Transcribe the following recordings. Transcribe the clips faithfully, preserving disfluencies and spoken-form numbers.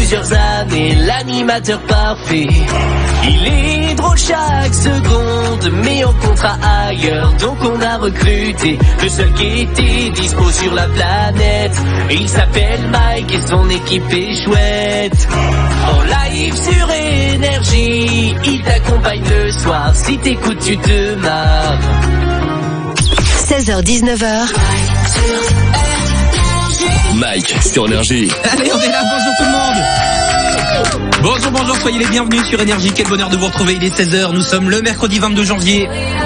plusieurs années, l'animateur parfait. Il est drôle chaque seconde, mais en contrat ailleurs, donc on a recruté le seul qui était dispo sur la planète. Il s'appelle Mike et son équipe est chouette. En live sur Énergie, il t'accompagne le soir. Si t'écoutes, tu te marres. seize heures dix-neuf heures. Mike sur Énergie. Allez, on est là, bonjour tout le monde. Bonjour, bonjour, soyez les bienvenus sur Énergie. Quel bonheur de vous retrouver, il est seize heures, nous sommes le mercredi vingt-deux janvier.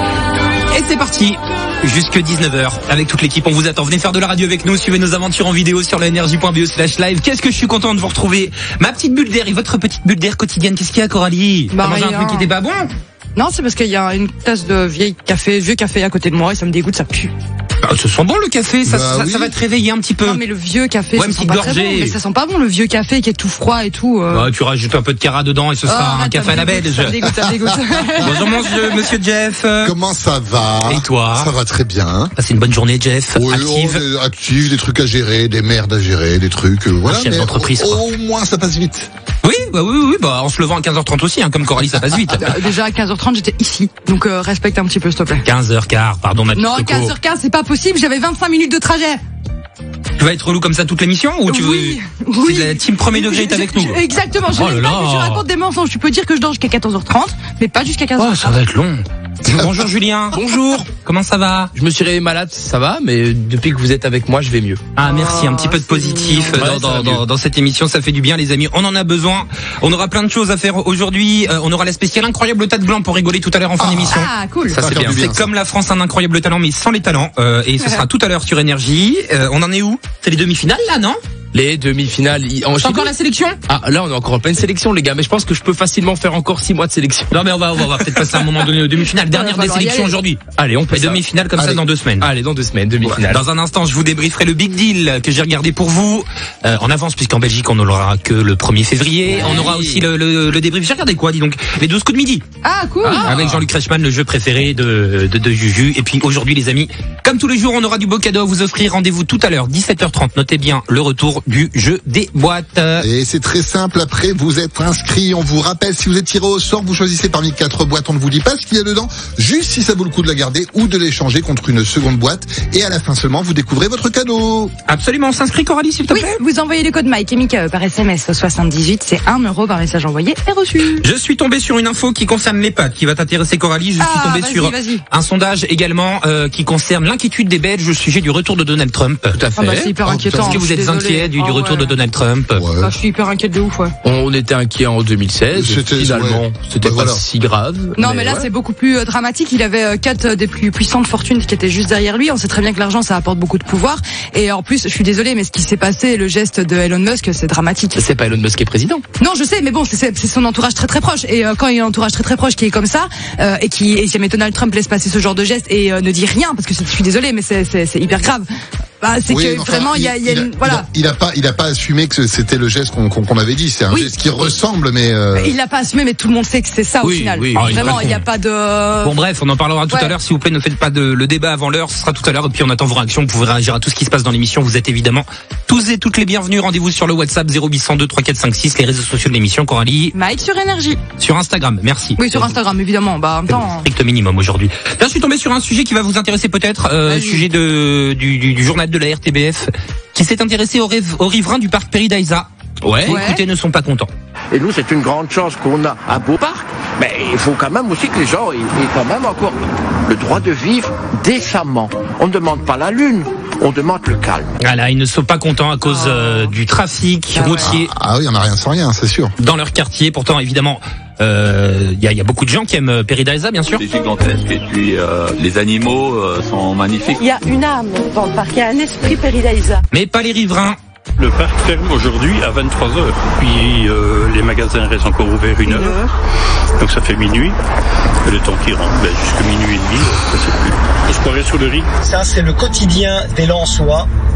Et c'est parti, jusque dix-neuf heures, avec toute l'équipe, on vous attend. Venez faire de la radio avec nous, suivez nos aventures en vidéo sur le énergie point b e slash live. Qu'est-ce que je suis content de vous retrouver. Ma petite bulle d'air et votre petite bulle d'air quotidienne, qu'est-ce qu'il y a, Coralie? Bah, t'as mangé un truc qui était pas bon? Non, c'est parce qu'il y a une tasse de vieille café, vieux café à côté de moi et ça me dégoûte, ça pue. Ah, ça sent bon le café, ça, bah ça, oui. ça va te réveiller un petit peu. Non mais le vieux café, ouais, ça sent pas très bon. Mais ça sent pas bon le vieux café qui est tout froid et tout. Euh... Bah, tu rajoutes un peu de cara dedans et ce sera oh, un café à la belge. Ça me dégoûte, ça me dégoûte. Bonjour monsieur, monsieur Jeff. Comment ça va? Et toi? Ça va très bien. Passez une bonne journée Jeff. Oui, active. on est active, des trucs à gérer, des merdes à gérer, des trucs. Euh, voilà. chef mais d'entreprise, au, quoi. au moins ça passe vite. Oui, bah oui, oui, bah en se levant à quinze heures trente aussi, hein, comme Coralie, ça passe vite. Déjà à quinze heures trente j'étais ici, donc euh, respecte un petit peu s'il te plaît. quinze heures quinze, pardon ma petite Non, Coco. quinze heures quinze c'est pas possible, j'avais vingt-cinq minutes de trajet. Tu vas être relou comme ça toute l'émission ou tu oui, veux oui. C'est la team premier degré est avec nous. Je- Exactement, je Oh n'aime là pas que là. tu racontes des mensonges. Tu peux dire que je dors jusqu'à quatorze heures trente, mais pas jusqu'à quinze heures trente. Oh, ça va être long. Bonjour Julien. Bonjour. Comment ça va? Je me suis réveillé malade, ça va, mais depuis que vous êtes avec moi, je vais mieux. Ah merci, un petit peu de positif Ouais, dans, ça dans, va dans, mieux. dans cette émission, ça fait du bien les amis, on en a besoin. On aura plein de choses à faire aujourd'hui, euh, on aura la spéciale incroyable tas de blanc pour rigoler tout à l'heure en fin d'émission. Ah cool. Ça c'est va bien, faire du bien, c'est ça. comme la France un incroyable talent mais sans les talents euh, et ce sera tout à l'heure sur Énergie. Euh, on en est où? C'est les demi-finales là, non? Les demi-finales, y- en C'est encore la sélection? Ah, là, on est encore en pleine sélection, les gars, mais je pense que je peux facilement faire encore six mois de sélection. Non mais on va, on va, on va peut-être passer à un moment donné aux demi-finales. Dernière va des falloir y sélections aller. aujourd'hui. Allez, on fait Les ça. demi-finales comme ça Allez. dans deux semaines. Allez, dans deux semaines, demi-finale. Dans un instant, je vous débrieferai le Big Deal que j'ai regardé pour vous euh, en avance, puisqu'en Belgique, on n'aura que le premier février. On aura aussi le, le, le débrief. J'ai regardé quoi, dis donc? Les douze coups de midi. Ah cool. Avec Jean-Luc Reichmann, le jeu préféré de, de, de Juju. Et puis aujourd'hui, les amis, comme tous les jours, on aura du beau cadeau à vous offrir. Rendez-vous tout à l'heure, dix-sept heures trente. Notez bien le retour du jeu des boîtes. Et c'est très simple, après vous êtes inscrit, on vous rappelle, si vous êtes tiré au sort, vous choisissez parmi quatre boîtes, on ne vous dit pas ce qu'il y a dedans, juste si ça vaut le coup de la garder ou de l'échanger contre une seconde boîte, et à la fin seulement, vous découvrez votre cadeau. Absolument, on s'inscrit Coralie, s'il te Oui, plaît. vous envoyez le code Mike et Mika par S M S au soixante-dix-huit, c'est un euro par message envoyé et reçu. Je suis tombé sur une info qui concerne les pâtes, qui va t'intéresser Coralie. Je suis Ah, tombé vas-y, sur vas-y. un sondage également euh, qui concerne l'inquiétude des Belges au sujet du retour de Donald Trump. Tout à fait. Ah bah c'est hyper Oh, inquiétant. Est-ce que je vous suis êtes désolée. inquiet du, du Ah retour ouais. de Donald Trump? Ouais. Ah, je suis hyper inquiète de ouf, ouais. On était inquiet en deux mille seize, C'était- finalement, ouais. c'était Bah, pas voilà. si grave. Non, mais, là, ouais. c'est beaucoup plus euh, dramatique. Il avait euh, quatre euh, des plus puissantes fortunes qui étaient juste derrière lui. On sait très bien que l'argent, ça apporte beaucoup de pouvoir. Et en plus, je suis désolée, mais ce qui s'est passé, le geste de Elon Musk, c'est dramatique. C'est pas Elon Musk qui est président. Non, je sais, mais bon, c'est- c'est c'est son entourage très très proche. Et euh, quand il y a un entourage très très proche qui est comme ça, euh, et qui, et si jamais Donald Trump laisse passer ce genre de geste et euh, ne dit rien, parce que c'est- je suis désolée, mais c'est c'est- c'est hyper grave. Bah, c'est Oui, que mais enfin, vraiment, il y a, il y a une, voilà. Il a, il a pas, il a pas assumé que c'était le geste qu'on qu'on, qu'on avait dit. C'est un Oui. geste qui ressemble, mais. Euh... Il l'a pas assumé, mais tout le monde sait que c'est ça au Oui, final. oui, oui. Vraiment, Ah, il n'y a pas de. Bon bref, on en parlera tout Ouais. à l'heure. S'il vous plaît, ne faites pas de, le débat avant l'heure. Ce sera tout à l'heure. Et puis on attend vos réactions. Vous pouvez réagir à tout ce qui se passe dans l'émission. Vous êtes évidemment tous et toutes les bienvenus. Rendez-vous sur le WhatsApp zéro huit cent deux trois quatre cinq six, les réseaux sociaux de l'émission. Coralie, Mike sur Énergie. sur Instagram. Merci. Oui, sur Instagram, évidemment. Bah, en même C'est le temps. strict minimum aujourd'hui. Là, je suis tombé sur un sujet qui va vous intéresser peut-être, euh, Vas-y. sujet de, du, du, du journal de la R T B F, qui s'est intéressé aux, rêves, aux riverains du parc Peridaisa. Ouais. Ouais. Écoutez, ne sont pas contents. Et nous, c'est une grande chance qu'on a un beau parc. Mais il faut quand même aussi que les gens aient aient quand même encore le droit de vivre décemment. On ne demande pas la lune, on demande le calme. Voilà, ils ne sont pas contents à cause euh, du trafic Ah ouais. routier Ah oui, on a rien sans rien, c'est sûr. dans leur quartier. Pourtant, évidemment, il euh, y, a, y a beaucoup de gens qui aiment euh, Peridaisa, bien sûr. C'est gigantesque et puis euh, les animaux euh, sont magnifiques. Il y a une âme dans le parc, il y a un esprit Peridaisa. Mais pas les riverains. Le parc ferme aujourd'hui à vingt-trois heures. Puis euh, les magasins restent encore ouverts une heure. Donc ça fait minuit. Et le temps qui rentre, ben, jusqu'à minuit et demi, ça c'est plus. Je croirais sur le riz. Ça, c'est le quotidien des Lensois.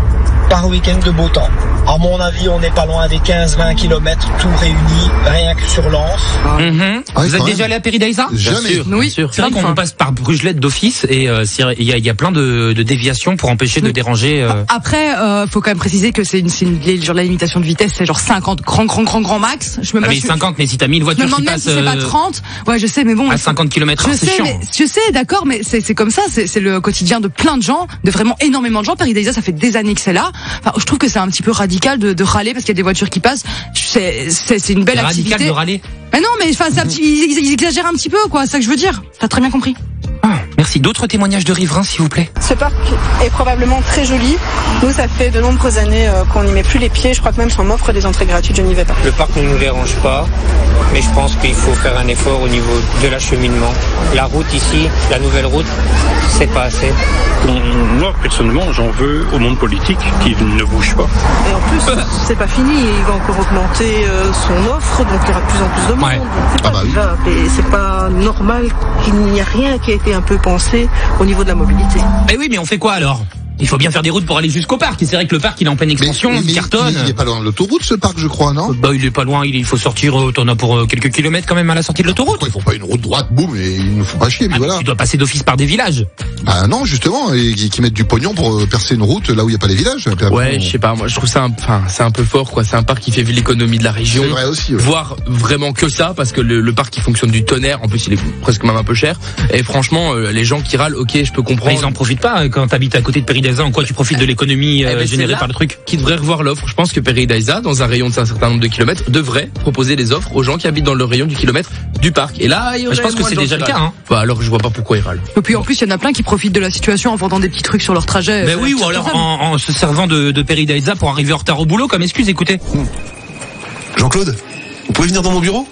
par week-end de beau temps. À mon avis, on n'est pas loin des quinze vingt kilomètres tout réunis, rien que sur Lens. Mm-hmm. Ah, Vous êtes déjà allé à Péridaïsa? Jamais. Sûr, Oui. sûr. C'est vrai qu'on passe par Brugelette d'office et euh, c'est- il y, a, il y a plein de, de déviations pour empêcher de Oui. déranger. Euh... Après, euh, faut quand même préciser que c'est une, c'est une genre la limitation de vitesse, c'est genre cinquante, grand, grand, grand, grand max. Je me, Ah moi, mais je- cinquante, mais si t'as mis une je me voiture demande qui même passe si c'est pas euh, trente. Ouais, je sais, mais bon. à il faut- cinquante kilomètres Je heure, c'est sais, chiant. mais je sais, d'accord, mais c'est c'est comme ça, c'est c'est le quotidien de plein de gens, de vraiment énormément de gens. Péridaïsa, ça fait des années que c'est là. Enfin, je trouve que c'est un petit peu radical de, de râler parce qu'il y a des voitures qui passent. C'est c'est c'est une belle C'est radical activité. de râler. Mais non, mais enfin, c'est un petit, ils, ils exagèrent un petit peu, quoi. C'est ça que je veux dire. T'as très bien compris. Ah, merci. D'autres témoignages de riverains, s'il vous plaît. Ce parc est probablement très joli. Nous, ça fait de nombreuses années euh, qu'on n'y met plus les pieds. Je crois que même si on m'offre des entrées gratuites, je n'y vais pas. Le parc ne nous dérange pas, mais je pense qu'il faut faire un effort au niveau de l'acheminement. La route ici, la nouvelle route, c'est pas assez. Moi, personnellement, j'en veux au monde politique qui ne bouge pas. Et en plus, c'est pas fini, il va encore augmenter euh, son offre, donc il y aura de plus en plus de monde. Ouais. Donc, c'est Ah pas bah oui. grave, et c'est pas normal qu'il n'y a rien qui a été un peu pensé au niveau de la mobilité. Eh oui, mais on fait quoi alors? Il faut bien faire des routes pour aller jusqu'au parc. Et c'est vrai que le parc, il est en pleine expansion, mais, il cartonne. Il est pas loin de l'autoroute, ce parc, je crois, non? Bah, il est pas loin, il il faut sortir, euh, t'en as pour euh, quelques kilomètres quand même à la sortie de l'autoroute. Pourquoi ils font pas une route droite, boum, et ils ne font pas chier, puis Ah, mais voilà. tu dois passer d'office par des villages. Bah non, justement, et qui, qui mettent du pognon pour euh, percer une route là où il n'y a pas les villages. Puis après, Ouais, on- je sais pas, moi je trouve ça un, enfin, c'est un peu fort quoi, c'est un parc qui fait vivre l'économie de la région. C'est vrai aussi, ouais. Voire vraiment que ça parce que le, le parc il fonctionne du tonnerre, en plus il est presque même un peu cher et franchement euh, les gens qui râlent, OK, je peux Mais comprendre. ils en profitent pas euh, quand t'habites à côté de Péridaïsa. En quoi tu profites de l'économie euh, Eh ben, c'est générée là par le truc? Qui devrait revoir l'offre. Je pense que Péridaïsa, dans un rayon d'un certain nombre de kilomètres, devrait proposer des offres aux gens qui habitent dans le rayon du kilomètre du parc. Et là, il y Mais je aurait pense que moins c'est de gens déjà qui le cas, râlent. hein. Bah alors je vois pas pourquoi ils râlent. Et puis en plus, il y en a plein qui profitent de la situation en vendant des petits trucs sur leur trajet. Mais Euh, oui, ou ça, alors ça, en, en se servant de, de Péridaïsa pour arriver en retard au boulot comme excuse, écoutez. Jean-Claude, vous pouvez venir dans mon bureau?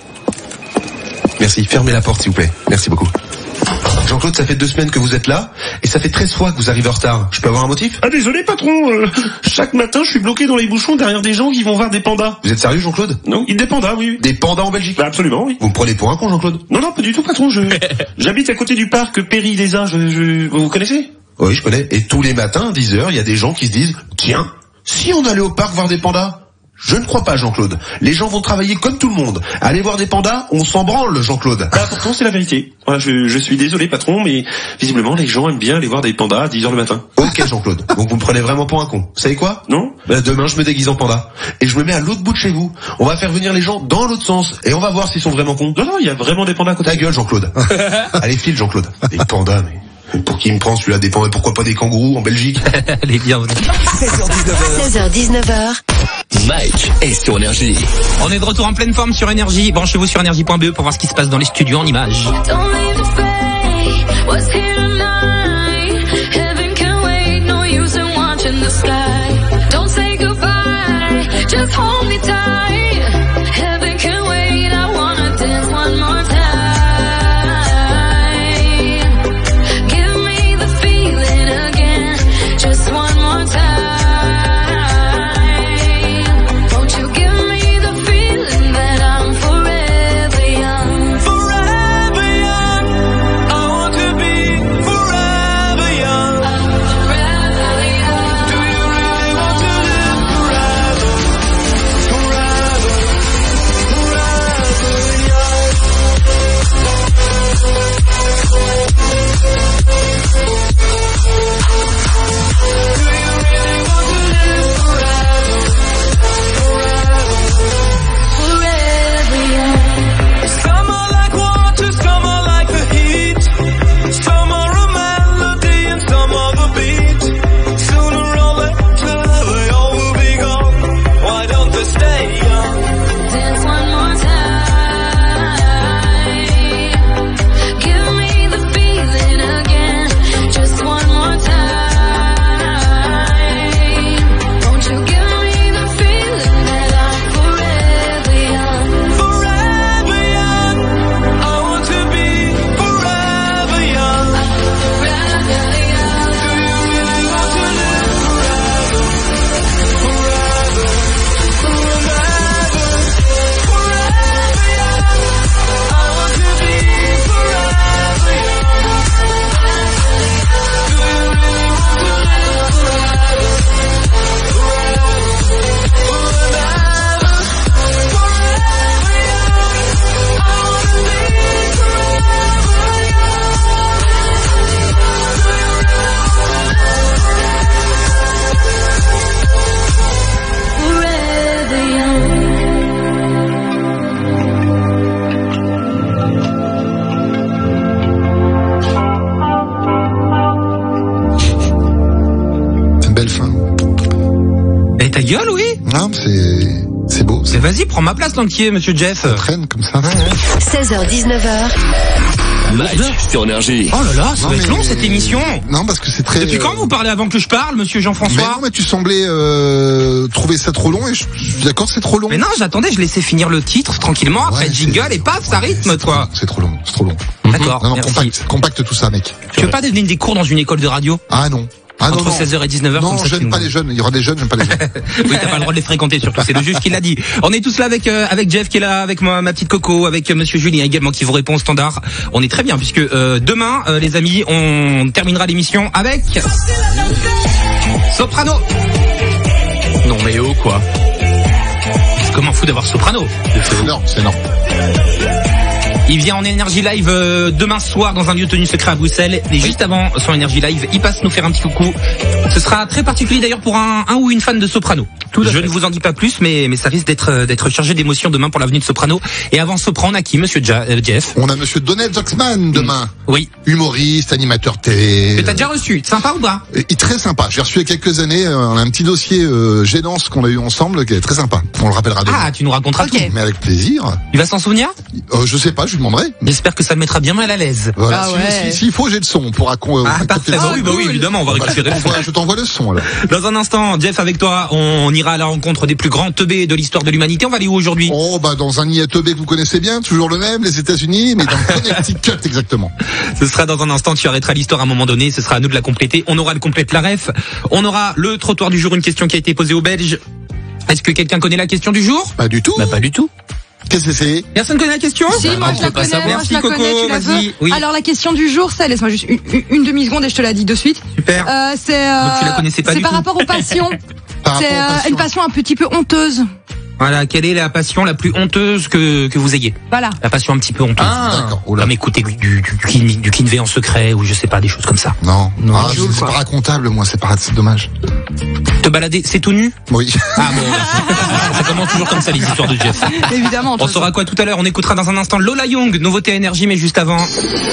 Merci, fermez la porte s'il vous plaît. Merci beaucoup. Jean-Claude, ça fait deux semaines que vous êtes là, et ça fait treize fois que vous arrivez en retard. Je peux avoir un motif? Ah désolé patron, euh, chaque matin je suis bloqué dans les bouchons derrière des gens qui vont voir des pandas. Vous êtes sérieux Jean-Claude? Non, des pandas, oui. oui. Des pandas en Belgique? Bah absolument, oui. Vous me prenez pour un con Jean-Claude? Non, non, pas du tout patron, je j'habite à côté du parc Péridaïsa, je, je... vous connaissez? Oui, je connais. Et tous les matins, à dix heures, il y a des gens qui se disent, tiens, si on allait au parc voir des pandas? Je ne crois pas, Jean-Claude. Les gens vont travailler comme tout le monde. Aller voir des pandas, on s'en branle, Jean-Claude. Bah pourtant c'est la vérité. Voilà, je, je suis désolé patron, mais visiblement les gens aiment bien aller voir des pandas à dix heures le matin. Ok, Jean-Claude. Donc vous me prenez vraiment pour un con. Vous savez quoi? Non? Bah, demain, je me déguise en panda. Et je me mets à l'autre bout de chez vous. On va faire venir les gens dans l'autre sens. Et on va voir s'ils sont vraiment cons. Non, non, il y a vraiment des pandas à côté. Ta gueule, Jean-Claude. Allez, file, Jean-Claude. Des pandas, mais... Pour qui il me prend celui-là des pandas? Et pourquoi pas des kangourous en Belgique? Les bienvenus. seize heures dix-neuf heures. Mike est sur Énergie. On est de retour en pleine forme sur Énergie. Branchez-vous sur énergie point b e pour voir ce qui se passe dans les studios en images. Forever young, I want to be Et ta gueule, oui. Non, c'est c'est beau. C'est vas-y, prends ma place dans le pied, monsieur Jeff. Ça traîne comme ça. seize heures dix-neuf heures. Mike sur Énergie. Oh là là, ça Non, va être mais- long cette émission. Non, parce que c'est très. Depuis quand vous parlez avant que je parle, monsieur Mais Jean-François? non, mais tu semblais euh, trouver ça trop long et je je suis d'accord, c'est trop long. Mais non, j'attendais, je laissais finir le titre tranquillement, après Ouais, jingle c'est- et paf, ça rythme, toi. C'est trop long, c'est trop long. D'accord, Non, non, merci. compacte, compacte tout ça, mec. Tu veux pas donner des cours dans une école de radio? Ah non. Ah non, Entre non. seize heures et dix-neuf heures, Non, comme ça, tu j'aime nous- pas les jeunes. Il y aura des jeunes, j'aime pas les jeunes. Oui, t'as pas le droit de les fréquenter surtout, c'est le juge qui l'a dit. On est tous là avec euh, avec Jeff qui est là, avec moi, ma petite Coco, avec euh, monsieur Julien également qui vous répond au standard. On est très bien puisque euh, demain, euh, les amis, on terminera l'émission avec Soprano. Non mais oh quoi. C'est comment fou d'avoir Soprano. C'est énorme, c'est énorme. Il vient en Énergie Live euh, demain soir dans un lieu tenu secret à Bruxelles. Et juste avant son Énergie Live, il passe nous faire un petit coucou. Ce sera très particulier d'ailleurs pour un, un ou une fan de Soprano. Tout à Je fait. ne vous en dis pas plus, mais, mais ça risque d'être euh, d'être chargé d'émotions demain pour l'avenue de Soprano. Et avant Sopran, on a qui, monsieur ja, euh, Jeff? On a monsieur Donald Zuxman demain. Oui. Humoriste, animateur télé. Que t'as déjà reçu. Sympa ou pas? Et, et très sympa. J'ai reçu il y a quelques années euh, un petit dossier euh, gênant ce qu'on a eu ensemble qui est très sympa. On le rappellera demain. Ah, tu nous raconteras tout. Mais avec plaisir. Il va s'en souvenir? Euh, je sais pas, je lui demanderai. J'espère que ça le mettra bien mal à l'aise. Voilà. Ah Si- ouais. si- S'il faut, j'ai le son. On pourra con- Ah, euh, parfait. capter le Bah son. oui, bah oui, évidemment, on va récupérer le son. Voilà, je t'envoie le son alors. Dans un instant, Jeff, avec toi, on ira à la rencontre des plus grands teubés de l'histoire de l'humanité. On va aller où aujourd'hui? Oh bah dans un I A T B que vous connaissez bien, toujours le même, les États-Unis, mais dans le Connecticut exactement. Ce sera dans un instant, tu arrêteras l'histoire à un moment donné, ce sera à nous de la compléter. On aura le complète la ref. On aura le trottoir du jour, une question qui a été posée aux Belges. Est-ce que quelqu'un connaît la question du jour? Pas du tout. Bah pas du tout. Qu'est-ce que c'est? Personne connaît la question? Si, moi je la pas connais, savoir. moi Merci, je la Coco, connais, tu la vas-y. veux. Oui. Alors la question du jour, c'est, laisse-moi juste une, une- une demi-seconde et je te la dis de suite. Super. Euh, c'est euh, Donc, tu la connaissais pas c'est du par tout. rapport aux passions. Par C'est rapport aux euh, passions. une passion un petit peu honteuse. Voilà, quelle est la passion la plus honteuse que, que vous ayez? Voilà. La passion un petit peu honteuse. D'accord. Oh là. Comme écouter du, du, du, kin- du Kinvé en secret ou je sais pas, des choses comme ça. Non, Non, ah, je c'est joue, c'est quoi. pas racontable, moi, c'est pas, c'est dommage. Te balader, c'est tout nu? Oui. Ah bon, ça commence toujours comme ça les histoires de Jeff. Évidemment. On saura quoi tout à l'heure, on écoutera dans un instant Lola Young, nouveauté à Énergie, mais juste avant...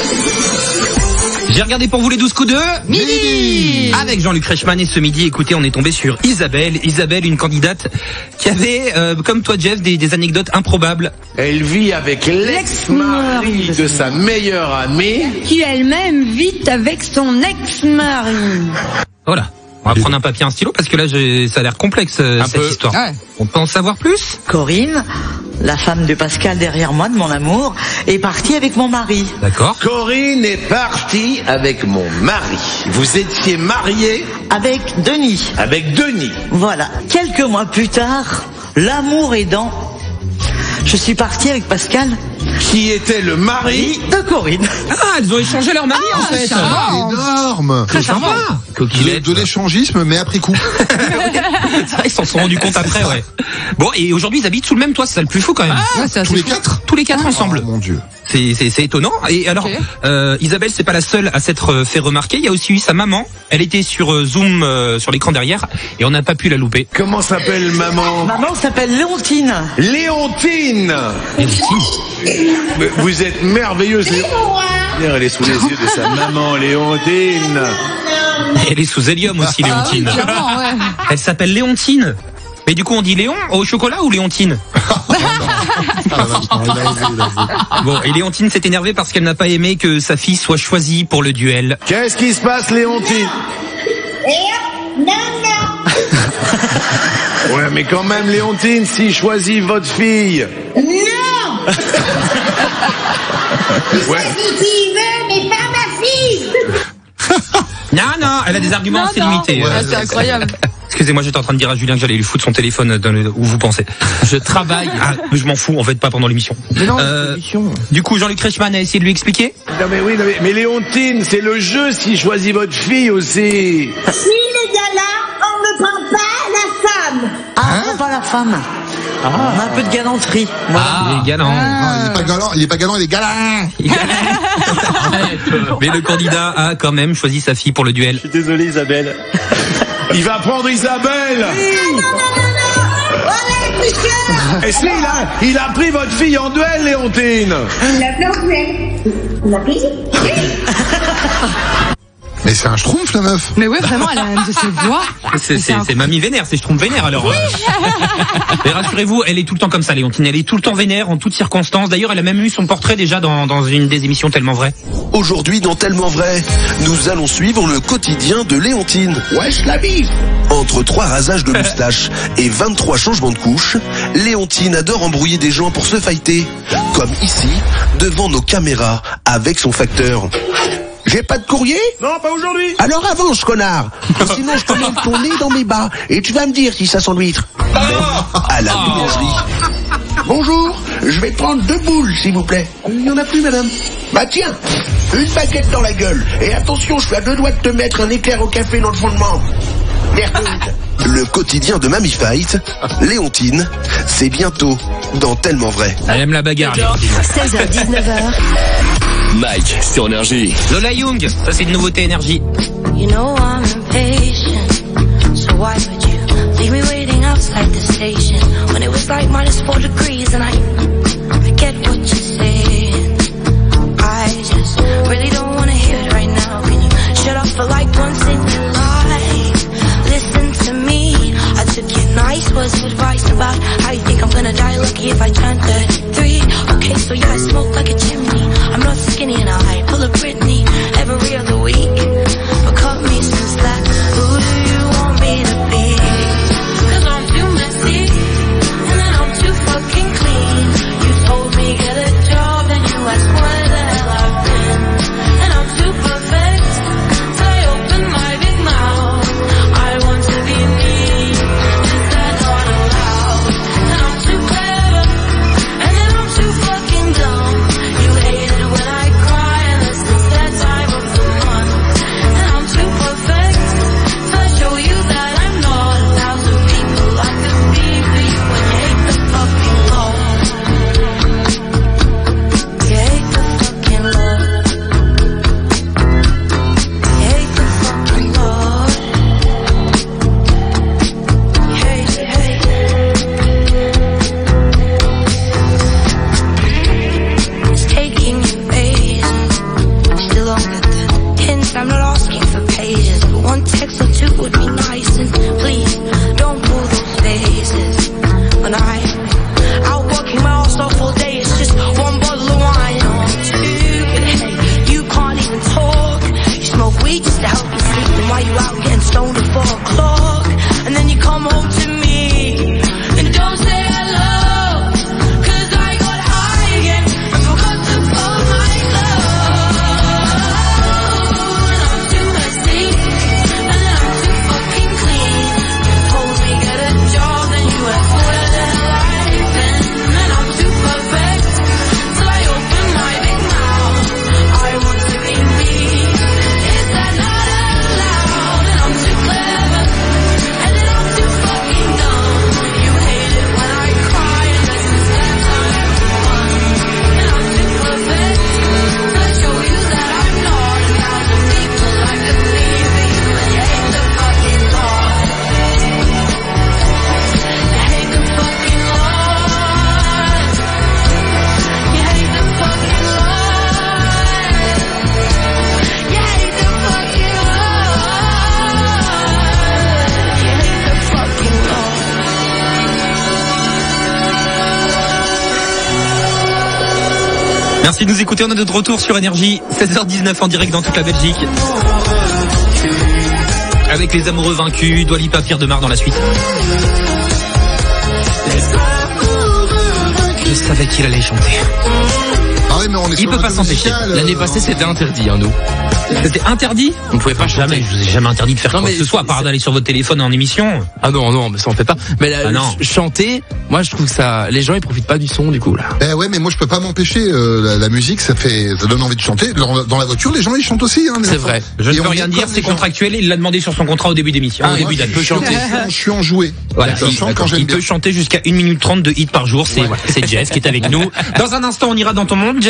J'ai regardé pour vous les douze coups de... Midi. Avec Jean-Luc Reichmann et ce midi, écoutez, on est tombé sur Isabelle. Isabelle, une candidate qui avait, euh, comme toi Jeff, des, des anecdotes improbables. Elle vit avec l'ex-mari de sa meilleure amie. Qui elle-même vit avec son ex-mari. Voilà. On va prendre un papier et un stylo parce que là, j'ai- ça a l'air complexe, euh, Un cette peu. histoire. Ouais. On peut en savoir plus? Corinne, la femme de Pascal derrière moi, de mon amour, est partie avec mon mari. D'accord. Corinne est partie avec mon mari. Vous étiez mariés Avec Denis. avec Denis. Voilà. Quelques mois plus tard, l'amour aidant, je suis partie avec Pascal, Qui était le mari de Corinne. Ah, elles ont échangé leur mari en fait. charmant. Énorme. Très sympa. De, Coquillette. de l'échangisme, mais après coup. C'est vrai, ils s'en sont rendus compte après, ouais. Bon, et aujourd'hui, ils habitent sous le même toit, c'est ça le plus fou quand même. Ouais, c'est assez Tous les fou. quatre. Tous les quatre ensemble. Oh mon Dieu. C'est, c'est, c'est étonnant. Et alors, Ok. euh, Isabelle, c'est pas la seule à s'être euh, fait remarquer. Il y a aussi eu sa maman. Elle était sur euh, Zoom, euh, sur l'écran derrière, et on n'a pas pu la louper. Comment s'appelle maman? Maman s'appelle Léontine. Léontine. Elle aussi. Mais vous êtes merveilleuse. Léo- Elle est sous les yeux de sa maman, Léontine. Elle est sous hélium aussi, Ah oui, Léontine. clairement, ouais. Elle s'appelle Léontine. Mais du coup, on dit Léon au chocolat ou Léontine? Ah, la vache, non, il a osé, il a osé. Bon, et Léontine s'est énervée parce qu'elle n'a pas aimé que sa fille soit choisie pour le duel. Qu'est-ce qui se passe, Léontine? Non, non. Ouais, mais quand même, Léontine, si choisit votre fille. Non. Ouais. C'est qui il veut, mais pas ma fille. Non, non, elle a des arguments Non, assez non. limités. Ouais, Euh, c'est incroyable. Excusez-moi, j'étais en train de dire à Julien que j'allais lui foutre son téléphone dans le... où vous pensez. Je travaille. Ah, mais je m'en fous, en fait, pas pendant l'émission. Mais non, Euh, l'émission. du coup, Jean-Luc Reichmann a essayé de lui expliquer. Non mais oui, non, mais, mais Léontine, c'est le jeu si choisit votre fille aussi. Si les gars là, on ne prend pas la femme. Ah, non, pas la femme. On a un peu de galanterie. Voilà. Ah, il est galant. Non, il est pas galant, il est pas galant, il est galant. Mais le candidat a quand même choisi sa fille pour le duel. Je suis désolé Isabelle. Il va prendre Isabelle. Et si, il a, il a pris votre fille en duel, Léontine. Il a planté. On a pris. Mais Mais c'est un schtroumpf, la meuf. Mais ouais, vraiment, elle a une de ses voix. C'est, c'est, c'est mamie vénère, c'est Schtroumpf vénère alors. Oui. Mais rassurez-vous, elle est tout le temps comme ça, Léontine. Elle est tout le temps vénère en toutes circonstances. D'ailleurs, elle a même eu son portrait déjà dans, dans une des émissions Tellement Vrai. Aujourd'hui, dans Tellement Vrai, nous allons suivre le quotidien de Léontine. Wesh la bise. Entre trois rasages de moustache et vingt-trois changements de couches, Léontine adore embrouiller des gens pour se fighter. Comme ici, devant nos caméras, avec son facteur. J'ai pas de courrier? Non, pas aujourd'hui. Alors avance, connard. Sinon, je commande ton nez dans mes bas et tu vas me dire si ça sent l'huître. À la boulangerie. Bonjour, je vais prendre deux boules, s'il vous plaît. Il y en a plus, madame. Bah tiens, une baguette dans la gueule. Et attention, je suis à deux doigts de te mettre un éclair au café dans le fondement. Merde. Le quotidien de Mamie Fight, Léontine, c'est bientôt dans Tellement Vrai. Elle aime la bagarre. seize heures dix-neuf heures. Mike sur Énergie. Lola Young, ça c'est une nouveauté Énergie. You know I'm impatient, so why would you leave me waiting outside the station when it was like minus four degrees and I, I get what you're saying. I just really don't want to hear it right now. Can you shut up for like once in your life? Listen to me, I took your nice words of advice about how you think I'm gonna die lucky if I turn thirty-three. Okay, so yeah, I smoke like a chimney. I'm not skinny and I pull a Britney every other week. But cut me some slack, who do you want me to be? Cause I'm too messy, and then I'm too fucking clean. You told me get a job, and you asked where the hell I've been. And I'm too perfect, till I open my big mouth. I want to be me, is that not allowed? And I'm too clever, and then I'm too fucking dumb. You hate it when I cry, unless it's that time of the month. And I'm too perfect, so I show you that I'm not a thousand people I could be for you when you hate the fucking law. You hate the fucking law. You hate the fucking law. You hate, you hate. It's taking you ages. Still don't get the hints. I'm not asking for pages, but one text or two would be nice. And please don't pull those faces. When I'm out working my ass off all day, it's just one bottle of wine or two. But hey, you can't even talk. You smoke weed just to help you sleep. And while you out getting stoned at four o'clock, and then you come home to me and don't say hello. Cause I got high again and forgot to put my clothes. And I'm too messy, and then I'm too fucking clean. You told me get a job, then you asked where the hell I've been. And I'm too perfect, till I open my big mouth. I want to be me, is that not allowed? And I'm too clever, and then I'm too fucking dumb. You hate it when I cry, unless it's that time of the month. And I'm too perfect, so I show you that I'm not a thousand people I could be for you. And you hate the fucking law. You hate the fucking law. You hate the fucking law. You hate the fucking law. You hate the fucking law. Merci de nous écouter, on est de retour sur Énergie, seize heures dix-neuf en direct dans toute la Belgique. Avec les amoureux vaincus, Dua Lipa, Pierre Demar dans la suite. Je savais qu'il allait chanter. Ah oui, mais on est Il sur peut un pas radio s'empêcher. musical, euh, L'année passée, c'était interdit, hein, nous. C'était interdit? On pouvait pas Jamais, chanter. je vous ai jamais interdit de faire Non, quoi mais que ce soit, à part c'est- d'aller sur votre téléphone en émission. Ah non, non, mais ça on fait pas. Mais là, Ah non. ch- chanter, moi je trouve que ça, les gens ils profitent pas du son du coup là. Ben ouais, mais moi je peux pas m'empêcher. euh, la, la musique, ça fait, ça donne envie de chanter. Dans, dans la voiture, les gens ils chantent aussi. Hein, les C'est enfants. vrai. Je Et ne on peux rien dit dire, comme c'est les gens. contractuel, il l'a demandé sur son contrat au début d'émission, Ah, au début il d'année. peut chanter. Je suis enjoué. Voilà, Je il, chante quand j'aime il bien. peut chanter jusqu'à une minute trente de hit par jour, c'est, voilà, c'est Jess qui est avec nous. Dans un instant, on ira dans ton monde, Jess.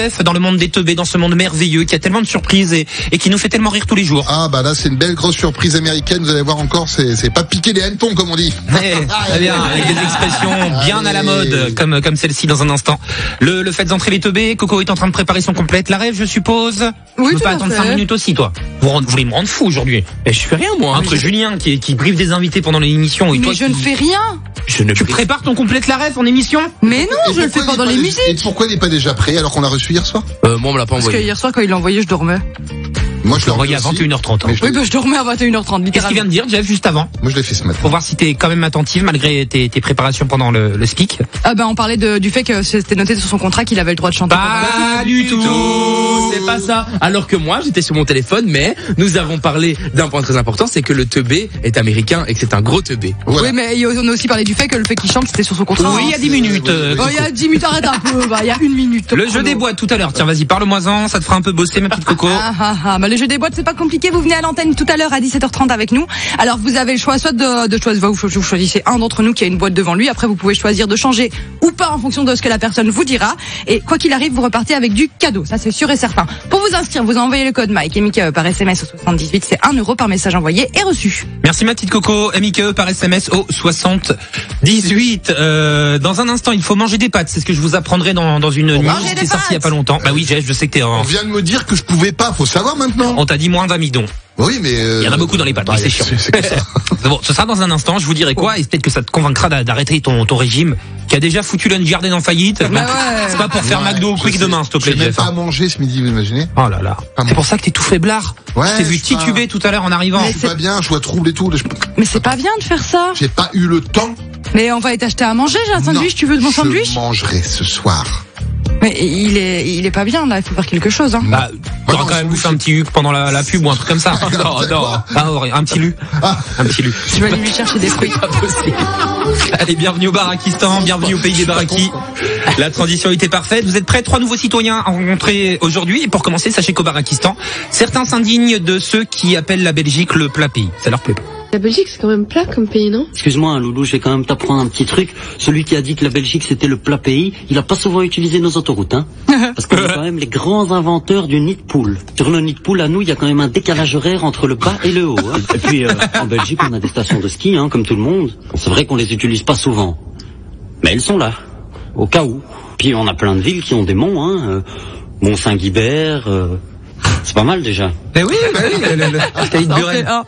Jeff, dans le monde des teubés, dans ce monde merveilleux qui a tellement de surprises et, et qui nous fait tellement rire tous les jours. Ah bah là c'est une belle grosse surprise américaine, vous allez voir encore, c'est, c'est pas piquer des hannetons comme on dit. Ouais, très bien, avec des expressions bien à la mode, comme, comme celle-ci dans un instant. Le, le fait d'entrer les teubés, Coco est en train de préparer son complète. La rêve, je suppose. Oui, tu peux tout pas à attendre fait. cinq minutes aussi, toi. Vous, rend- vous voulez me rendre fou aujourd'hui. Mais je fais rien, moi. Entre Julien qui, qui prive des invités pendant l'émission et Mais toi je qui- ne fais rien. Je ne Tu prépares ton complète la rêve en émission? Mais non, Et je le pourquoi fais pas il dans est les dé- musiques. Et pourquoi il n'est pas déjà prêt alors qu'on l'a reçu hier soir? Euh, moi, on me l'a pas Parce que envoyé. hier soir, quand il l'a envoyé, je dormais. Moi je l'ai Envoyé à vingt et une heures trente. hein. Mais je Oui, l'ai- bah, je dormais à vingt et une heures trente, Qu'est-ce qu'il vient littéralement. de dire, Jeff, juste avant? Moi je l'ai fait ce matin. Pour voir si t'es quand même attentive malgré tes, tes préparations pendant le, le speak. Ah, bah, on parlait de, du fait que c'était noté sur son contrat qu'il avait le droit de chanter. pendant- Pas du tout. C'est pas ça. Alors que moi, j'étais sur mon téléphone, mais nous avons parlé d'un point très important, c'est que le teubé est américain et que c'est un gros teubé. Voilà. Oui, mais on a aussi parlé du fait que le fait qu'il chante, c'était sur son contrat. Oui, il y a dix minutes. euh, Oh, il y a dix minutes, arrête un peu, bah, il y a une minute. Le jeu des boîtes tout à l'heure. Tiens, vas-y, parle-moi-en. Ça te fera un peu bosser, ma petite Coco. Ah, ah, ah. Bah, le jeu des boîtes, c'est pas compliqué. Vous venez à l'antenne tout à l'heure à dix-sept heures trente avec nous. Alors, vous avez le choix soit de, de choisir, vous, vous choisissez un d'entre nous qui a une boîte devant lui. Après, vous pouvez choisir de changer ou pas en fonction de ce que la personne vous dira. Et quoi qu'il arrive, vous repartez avec du cadeau. Ça, c'est sûr et certain. Pour vous inscrire, vous envoyez le code Mike et Mickey par S M S au soixante-dix-huit. C'est un euro par message envoyé et reçu. Merci ma petite Coco, M I K E par S M S au soixante-dix-huit. Euh, dans un instant, il faut manger des pâtes. C'est ce que je vous apprendrai dans, dans une news manger qui des est sortie il y a pas longtemps. Bah oui, Jeff, je sais que t'es en... On vient de me dire que je pouvais pas, faut savoir maintenant. On t'a dit moins d'amidon. Oui mais... euh, Il y en a beaucoup dans les pâtes, bah, oui, c'est chiant. c'est, c'est comme ça. Bon, ce sera dans un instant, je vous dirai quoi, et peut-être que ça te convaincra d'a- d'arrêter ton, ton régime, qui a déjà foutu Lunch Garden en faillite. Bah ouais. C'est pas pour faire Ouais, McDo ou je Quick sais. demain, s'il te plaît, J'ai même Jeff. pas à manger ce midi, vous imaginez? Oh là là. Pas C'est moi. pour ça que t'es tout faiblard. Ouais, je t'ai vu je sais pas. tituber tout à l'heure en arrivant. Mais Je suis pas bien, je vois trouble et tout. je- Mais c'est pas bien de faire ça. J'ai pas eu le temps. Mais on va aller t'acheter à manger, j'ai un Non, sandwich, tu veux de mon sandwich? Je mangerai ce soir. Mais il est, il est pas bien, là, il faut faire quelque chose, hein. Bah, t'auras non, quand même je- bouffé un petit huc pendant la, la pub ou un truc comme ça. Non, non. Ah, ouais, un petit lu. Ah. Un petit lu. Tu vas aller lui chercher des fruits. Pas possible. Allez, bienvenue au Barakistan, bienvenue au pays des Barakis. La transition était parfaite. Vous êtes prêts? Trois nouveaux citoyens à rencontrer aujourd'hui. Et pour commencer, sachez qu'au Barakistan, certains s'indignent de ceux qui appellent la Belgique le plat pays. Ça leur plaît pas. La Belgique, c'est quand même plat comme pays, non? Excuse-moi, hein, Loulou, je vais quand même t'apprendre un petit truc. Celui qui a dit que la Belgique c'était le plat pays, il a pas souvent utilisé nos autoroutes, hein. Parce qu'on est quand même les grands inventeurs du nid de poule. Sur le nid de poule, à nous, il y a quand même un décalage horaire entre le bas et le haut. Hein. Et puis, euh, en Belgique, on a des stations de ski, hein, comme tout le monde. C'est vrai qu'on les utilise pas souvent. Mais elles sont là, au cas où. Puis on a plein de villes qui ont des monts, hein. Euh, Mont-Saint-Guibert, euh, c'est pas mal déjà. Eh oui, bah oui, le, le, le, le cahier de Buren. Ah.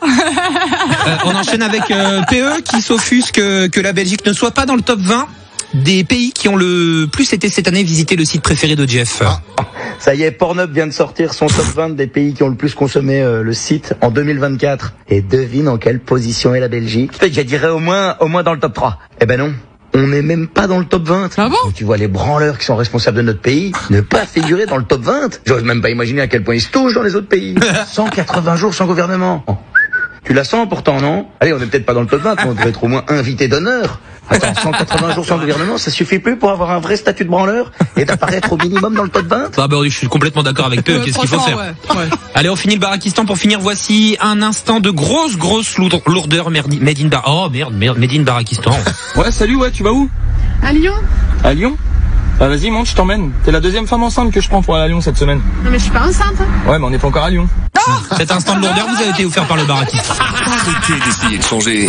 Euh, on enchaîne avec euh, P E qui s'offusque que, que la Belgique ne soit pas dans le top vingt des pays qui ont le plus été cette année visité le site préféré de Jeff. Ah. Ça y est, Pornhub vient de sortir son top vingt des pays qui ont le plus consommé euh, le site en deux mille vingt-quatre. Et devine en quelle position est la Belgique? Je dirais au moins, au moins dans le top trois. Eh ben non. On n'est même pas dans le top vingt. Ah bon? Tu vois les branleurs qui sont responsables de notre pays ne pas figurer dans le top vingt. J'ose même pas imaginer à quel point ils se touchent dans les autres pays. cent quatre-vingts jours sans gouvernement. Oh. Tu la sens pourtant, non? Allez, on n'est peut-être pas dans le top vingt, mais on devrait être au moins invité d'honneur. Attends, cent quatre-vingts jours sans gouvernement, ça suffit plus pour avoir un vrai statut de branleur et d'apparaître au minimum dans le top vingt? Ah bah, je suis complètement d'accord avec P E, Ouais, qu'est-ce qu'il faut faire? franchement, ouais, ouais. Allez, on finit le Barakistan pour finir. Voici un instant de grosse, grosse lourd- lourdeur merdi- made in Bar... Oh merde, merde, made in Barakistan. Ouais, salut, ouais, tu vas où? À Lyon? À Lyon? Bah vas-y, monte, je t'emmène. T'es la deuxième femme enceinte que je prends pour aller à Lyon cette semaine. Non mais je suis pas enceinte, hein. Ouais, mais on n'est pas encore à Lyon. Cet instant de lourdeur vous a été offert par le Barakistan. Arrêtez d'essayer de changer.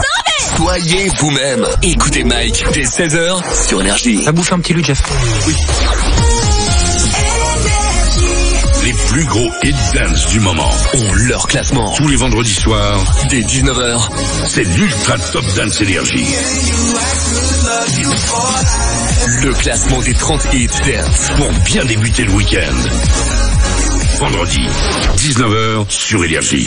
Soyez vous-même. Écoutez Mike dès seize heures sur Énergie. Ça bouffe un petit lu, Jeff. Oui. Les plus gros hit dance du moment ont leur classement. Tous les vendredis soirs, dès dix-neuf heures, c'est l'Ultra Top Dance Énergie. Le classement des trente hits dance pour bien débuter le week-end. Vendredi, dix-neuf heures sur Énergie.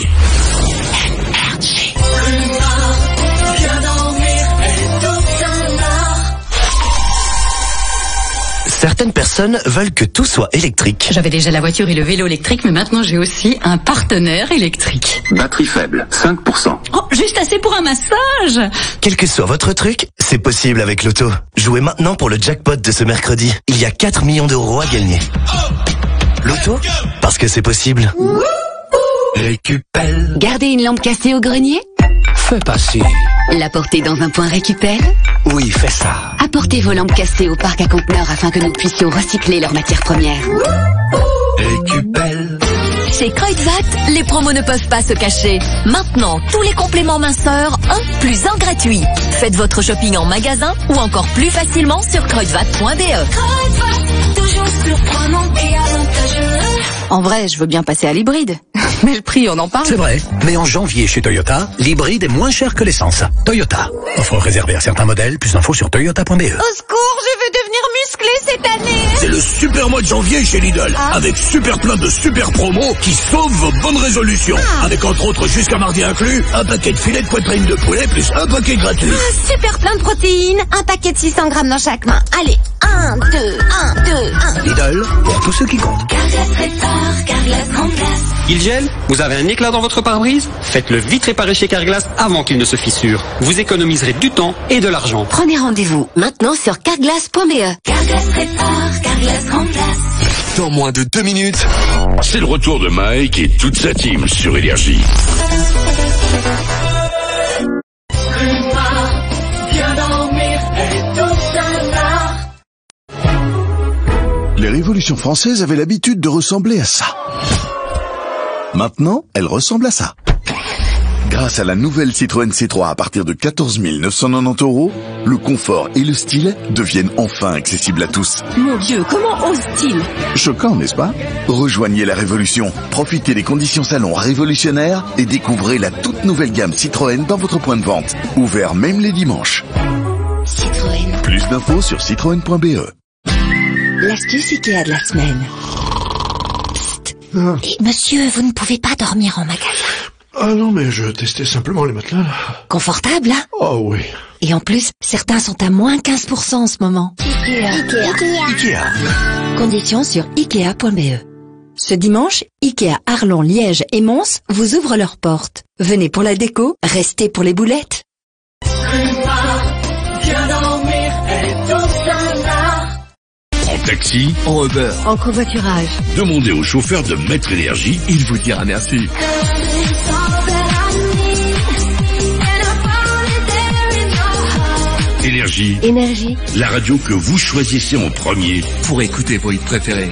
Certaines personnes veulent que tout soit électrique. J'avais déjà la voiture et le vélo électrique, mais maintenant j'ai aussi un partenaire électrique. Batterie faible, cinq pour cent. Oh, juste assez pour un massage! Quel que soit votre truc, c'est possible avec l'auto. Jouez maintenant pour le jackpot de ce mercredi. Il y a quatre millions d'euros à gagner. L'auto, parce que c'est possible. Récupelle. Garder une lampe cassée au grenier? Fais passer. La porter dans un point récupère? Oui, fais ça. Apportez vos lampes cassées au parc à conteneurs afin que nous puissions recycler leurs matières premières. Récupelle. Chez Kruidvat, les promos ne peuvent pas se cacher. Maintenant, tous les compléments minceurs, un plus un gratuit. Faites votre shopping en magasin ou encore plus facilement sur kruidvat point b e. Kruidvat, toujours surprenant et avantageux. En vrai, je veux bien passer à l'hybride. Mais le prix, on en parle. C'est vrai, mais en janvier chez Toyota, l'hybride est moins cher que l'essence. Toyota. Offre réservée à certains modèles, plus d'infos sur toyota point b e. Au secours, je veux devenir musclé cette année. C'est le super mois de janvier chez Lidl, ah. avec super plein de super promos qui sauvent vos bonnes résolutions. Ah. Avec entre autres jusqu'à mardi inclus, un paquet de filets de poitrine de poulet plus un paquet gratuit. Ah, super plein de protéines, un paquet de six cents grammes dans chaque main. Allez, un, deux, un, deux, un. Lidl, pour tous ceux qui comptent. Carglass répare, Carglass remplace. Il gèle? Vous avez un éclat dans votre pare-brise? Faites-le vite réparer chez Carglass avant qu'il ne se fissure. Vous économiserez du temps et de l'argent. Prenez rendez-vous maintenant sur carglass point b e. Carglass répare, Carglass remplace. Dans moins de deux minutes, c'est le retour de Mike et toute sa team sur Énergie. Bien dormir est tout un art. Les révolutions françaises avaient l'habitude de ressembler à ça. Maintenant, elles ressemblent à ça. Grâce à la nouvelle Citroën C trois à partir de quatorze mille neuf cent quatre-vingt-dix euros, le confort et le style deviennent enfin accessibles à tous. Mon Dieu, comment ose-t-il? Choquant, n'est-ce pas? Rejoignez la révolution, profitez des conditions salon révolutionnaires et découvrez la toute nouvelle gamme Citroën dans votre point de vente. Ouvert même les dimanches. Citroën. Plus d'infos sur citroën point b e. L'astuce Ikea de la semaine. Ah. Et monsieur, vous ne pouvez pas dormir en magasin. Ah non, mais je testais simplement les matelas, là. Confortable, hein? Oh oui. Et en plus, certains sont à moins quinze pour cent en ce moment. Ikea. Ikea. Ikea. Conditions sur ikea point b e. Ce dimanche, Ikea Arlon, Liège et Mons vous ouvrent leurs portes. Venez pour la déco, restez pour les boulettes. Bien dormir est tout un art. En taxi, en Uber, En covoiturage. demandez au chauffeur de Maître Énergie, il vous dira merci. Énergie, Énergie. la radio que vous choisissez en premier pour écouter vos hits préférés.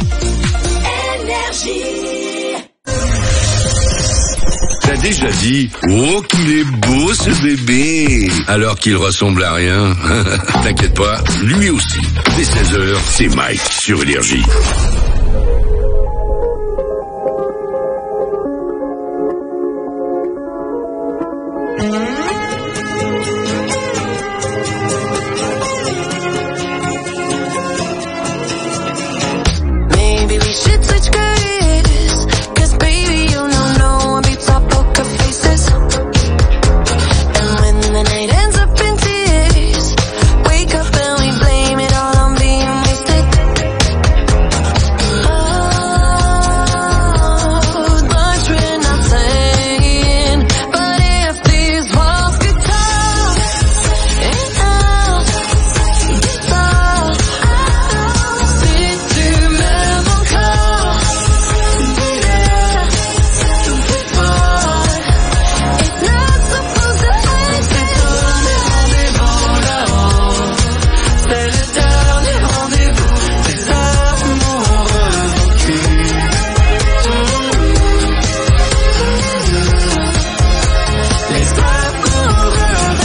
T'as déjà dit, oh qu'il est beau ce bébé, alors qu'il ressemble à rien. T'inquiète pas, lui aussi. Dès seize heures, c'est Mike sur Énergie. Maybe we should switch careers, 'cause baby you know no one beats our poker faces. And when the night ends up in tears, wake up and we blame it all on being wasted. Oh, much we're not saying, but if these walls could talk, enough, stop. Si tu m'aimes encore, dis-le, fais fort. It's not supposed to end. C'est ton rendez-vous là-haut. C'est le dernier rendez-vous. C'est l'amour revécu. Les amours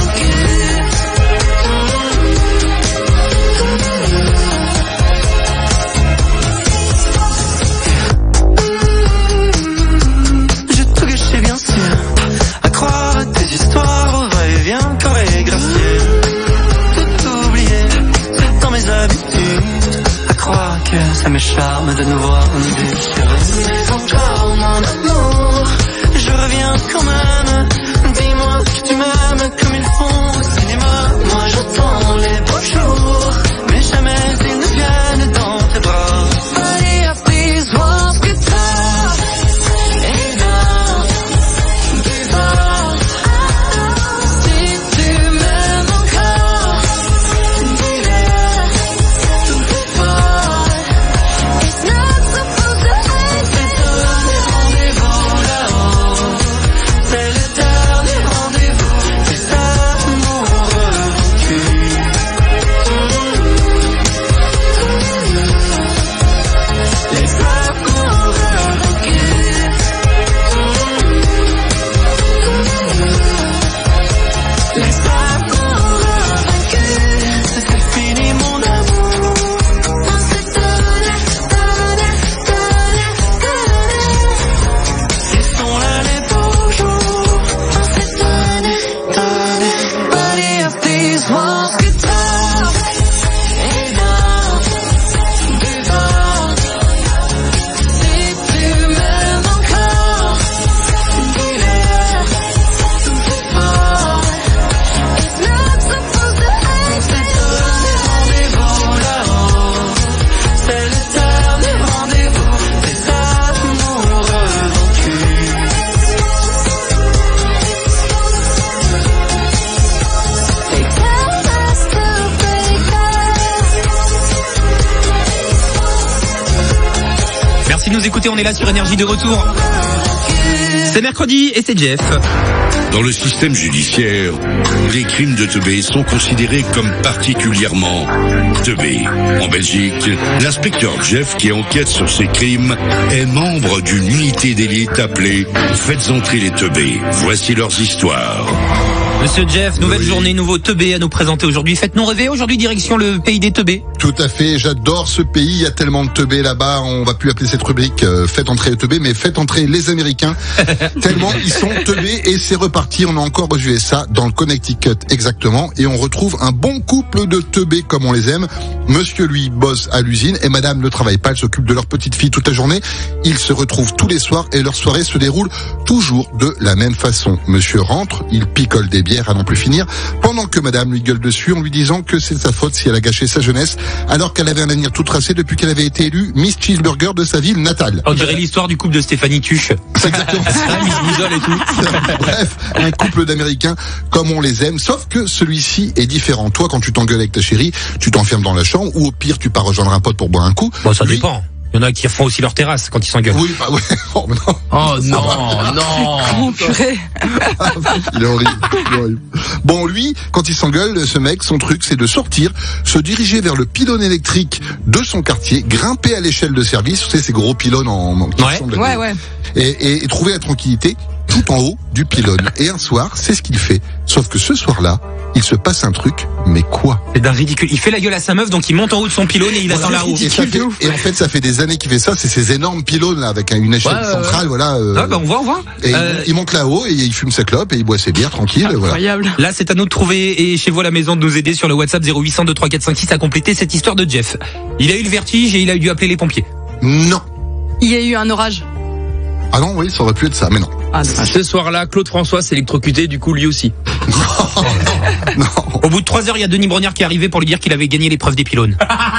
J'ai tout gâché bien sûr, à croire à tes histoires au va-et-vient chorégraphié. Tout oublié, c'est dans mes habitudes, à croire que ça me charme de nous voir nous déchirer. Mais encore mon amour, je reviens quand même. Dis-moi que tu m'aimes comme ils font au cinéma. Moi j'attends les beaux jours, mais jamais ils ne viennent dans tes bras. But if these walls could talk, enough, give up. Si tu m'aimes encore, dis-le, fais fort. It's not supposed to end. C'est ton rendez-vous là-haut. Laisse-moi que toi et dans, devant. Si tu m'aimes encore, dis-le plus fort. It's not supposed to hurt. C'est l'heure des rendez-vous là-haut. C'est le temps des rendez-vous, des amours revendus. Merci de nous écouter, on est là sur Énergie de retour. C'est mercredi et c'est Jeff. Dans le système judiciaire, les crimes de teubé sont considérés comme particulièrement teubés. En Belgique, l'inspecteur Jeff, qui enquête sur ces crimes, est membre d'une unité d'élite appelée « Faites entrer les teubés ». Voici leurs histoires. Monsieur Jeff, nouvelle Oui. journée, nouveau teubé à nous présenter aujourd'hui. Faites-nous rêver, aujourd'hui direction le pays des teubés. Tout à fait, j'adore ce pays, il y a tellement de teubés là-bas, on va plus appeler cette rubrique euh, Faites entrer les teubés, mais faites entrer les Américains, tellement ils sont teubés, et c'est reparti, on a encore revu ça dans le Connecticut exactement, et on retrouve un bon couple de teubés comme on les aime. Monsieur lui bosse à l'usine, et madame ne travaille pas, elle s'occupe de leur petite fille toute la journée. Ils se retrouvent tous les soirs, et leur soirée se déroule toujours de la même façon. Monsieur rentre, il picole des bières à n'en plus finir, pendant que madame lui gueule dessus en lui disant que c'est de sa faute si elle a gâché sa jeunesse, alors qu'elle avait un avenir tout tracé depuis qu'elle avait été élue Miss Cheeseburger de sa ville natale. On dirait l'histoire du couple de Stéphanie Tuche. C'est exactement ça. Ah, Miss Bouzole et tout. Bref, un couple d'Américains comme on les aime, sauf que celui-ci est différent. Toi, quand tu t'engueules avec ta chérie, tu t'enfermes dans la chambre, ou au pire, tu pars rejoindre un pote pour boire un coup. Bon, ça Lui- dépend. Il y en a qui refont aussi leur terrasse quand ils s'engueulent. Oui, bah ouais. Oh, mais non. Oh non, non. Oh, purée. Il est horrible, il est horrible. Bon, lui, quand il s'engueule, ce mec, son truc, c'est de sortir, se diriger vers le pylône électrique de son quartier, grimper à l'échelle de service, vous savez, ces gros pylônes en, en qui Ouais. ressemblent à Ouais, des- ouais. Et, et, et trouver la tranquillité tout en haut du pylône. Et un soir, c'est ce qu'il fait. Sauf que ce soir-là, il se passe un truc, mais quoi? C'est d'un ridicule. Il fait la gueule à sa meuf, donc il monte en haut de son pylône et il attend là-haut. Et, ça fait- et en fait, ça fait des années qu'il fait ça. C'est ces énormes pylônes là, avec une échelle Ouais, ouais, centrale, ouais. voilà. euh, Ah, bah, on voit, on voit. et Euh, il, il monte là-haut et il fume sa clope et il boit ses bières tranquille. Voilà. Incroyable. Là, c'est à nous de trouver et chez vous à la maison de nous aider sur le WhatsApp zéro huit cent deux trois quatre cinq six à compléter cette histoire de Jeff. Il a eu le vertige et il a dû appeler les pompiers. Non. Il y a eu un orage. Ah non, oui, ça aurait pu être ça, mais non. Ah, dommage. Ce soir-là, Claude François s'est électrocuté, du coup lui aussi. Au bout de trois heures, il y a Denis Brognard qui est arrivé pour lui dire qu'il avait gagné l'épreuve des pylônes.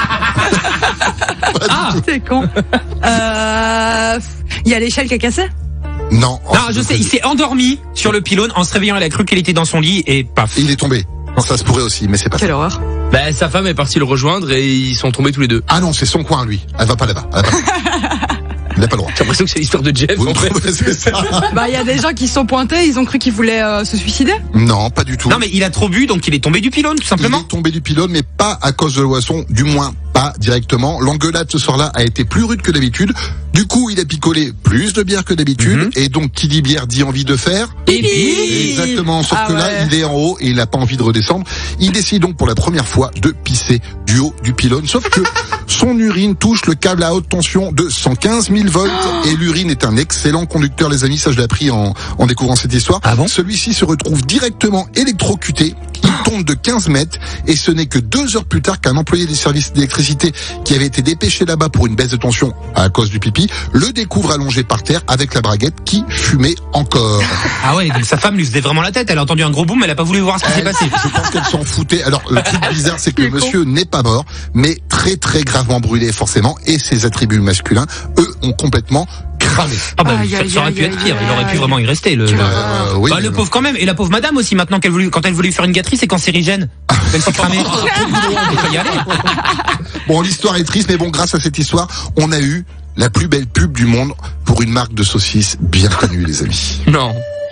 Ah, c'est con. Euh, il y a l'échelle qui a cassé. Non. Non, je sais, il s'est endormi sur le pylône. En se réveillant, il a cru qu'il était dans son lit et paf. Il est tombé. Ça se pourrait aussi, mais c'est pas Quelle ça. horreur. Bah, sa femme est partie le rejoindre et ils sont tombés tous les deux. Ah non, c'est son coin, lui. Elle va pas là-bas. Elle va pas. Il n'a pas le droit. J'ai l'impression que c'est l'histoire de Jeff, Vous en fait. trouvez, c'est ça? Bah, il y a des gens qui se sont pointés, ils ont cru qu'ils voulaient euh, se suicider. Non, pas du tout. Non, mais il a trop bu, donc il est tombé du pylône, tout Il simplement. est tombé du pylône, mais pas à cause de l'oisson, du moins pas directement. L'engueulade ce soir-là a été plus rude que d'habitude. Du coup, il a picolé plus de bière que d'habitude. Mhm. Et donc, qui dit bière dit envie de faire. Pipi. Exactement. Sauf Ah que là, ouais. il est en haut et il n'a pas envie de redescendre. Il décide donc pour la première fois de pisser du haut du pylône. Sauf que son urine touche le câble à haute tension de cent quinze mille volts. Et l'urine est un excellent conducteur, les amis. Ça, je l'ai appris en, en découvrant cette histoire. Ah bon? Celui-ci se retrouve directement électrocuté. Il tombe de quinze mètres et ce n'est que deux heures plus tard qu'un employé des services d'électricité qui avait été dépêché là-bas pour une baisse de tension à cause du pipi le découvre allongé par terre avec la braguette qui fumait encore. Ah ouais, donc sa femme lui faisait vraiment la tête. Elle a entendu un gros boom, elle a pas voulu voir ce qui s'est Elle, passé. Je pense qu'elle s'en foutait. Alors le truc bizarre, c'est que le monsieur n'est pas mort, mais très très gravement brûlé forcément, et ses attributs masculins, eux, ont complètement cramé. Ah bah, Aïe, ça, aïe, ça aurait aïe, pu être aïe, pire. Il aurait pu aïe. vraiment y rester. Le, le- Euh, oui, bah, le mais pauvre quand même. Et la pauvre madame aussi, maintenant qu'elle voulait, quand elle voulait lui faire une gâterie, c'est cancérigène. Elle s'est cramée. Il faut y aller. Bon, l'histoire est triste, mais bon, grâce à cette histoire, on a eu la plus belle pub du monde pour une marque de saucisses bien connue, les amis. Non.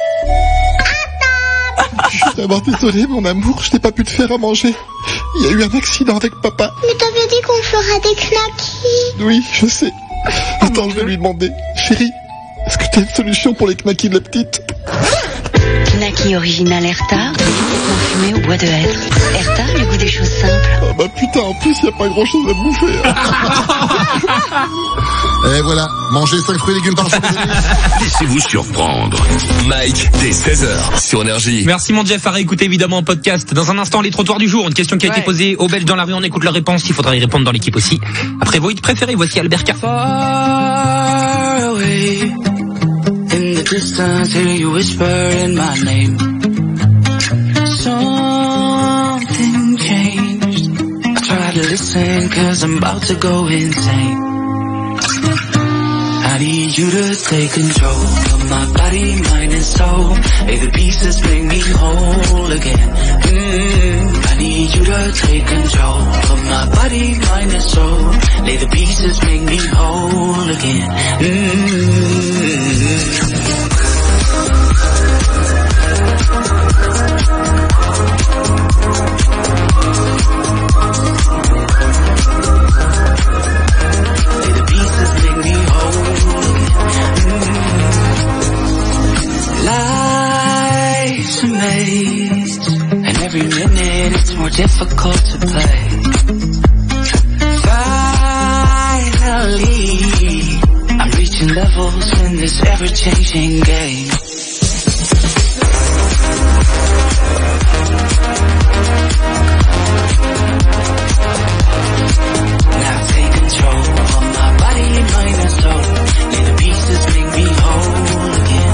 Je suis d'abord désolé, mon amour, je n'ai pas pu te faire à manger. Il y a eu un accident avec papa. Mais t'avais dit qu'on fera des knackis. Oui, je sais. Attends, je vais lui demander. Chérie, est-ce que tu as une solution pour les knackis de la petite? Naki Original Erta, complètement fumé au bois de hêtre. Erta, le goût des choses simples. Oh bah putain, en plus, y a pas grand chose à bouffer. Et voilà, mangez cinq fruits et légumes par jour. Laissez-vous surprendre. Mike, dès seize heures, sur Énergie. Merci mon Jeff, à réécouter évidemment en podcast. Dans un instant, les trottoirs du jour. Une question qui a ouais. été posée aux Belges dans la rue, on écoute leur réponse. Il faudra y répondre dans l'équipe aussi. Après vos hits préférés, voici Albert K. Far away in the distance, hear you whisper in my name. Something changed. I try to listen cause I'm about to go insane. I need you to take control of my body, mind and soul. Hey, the pieces make me whole again. Mm-hmm. I need you to take control of my body, mind and soul. Hey, the pieces make me whole again. Mm-hmm. Life's a maze, and every minute it's more difficult to play. Finally, I'm reaching levels in this ever-changing game. Now take control of my body, mind and soul. Let the pieces make me whole again.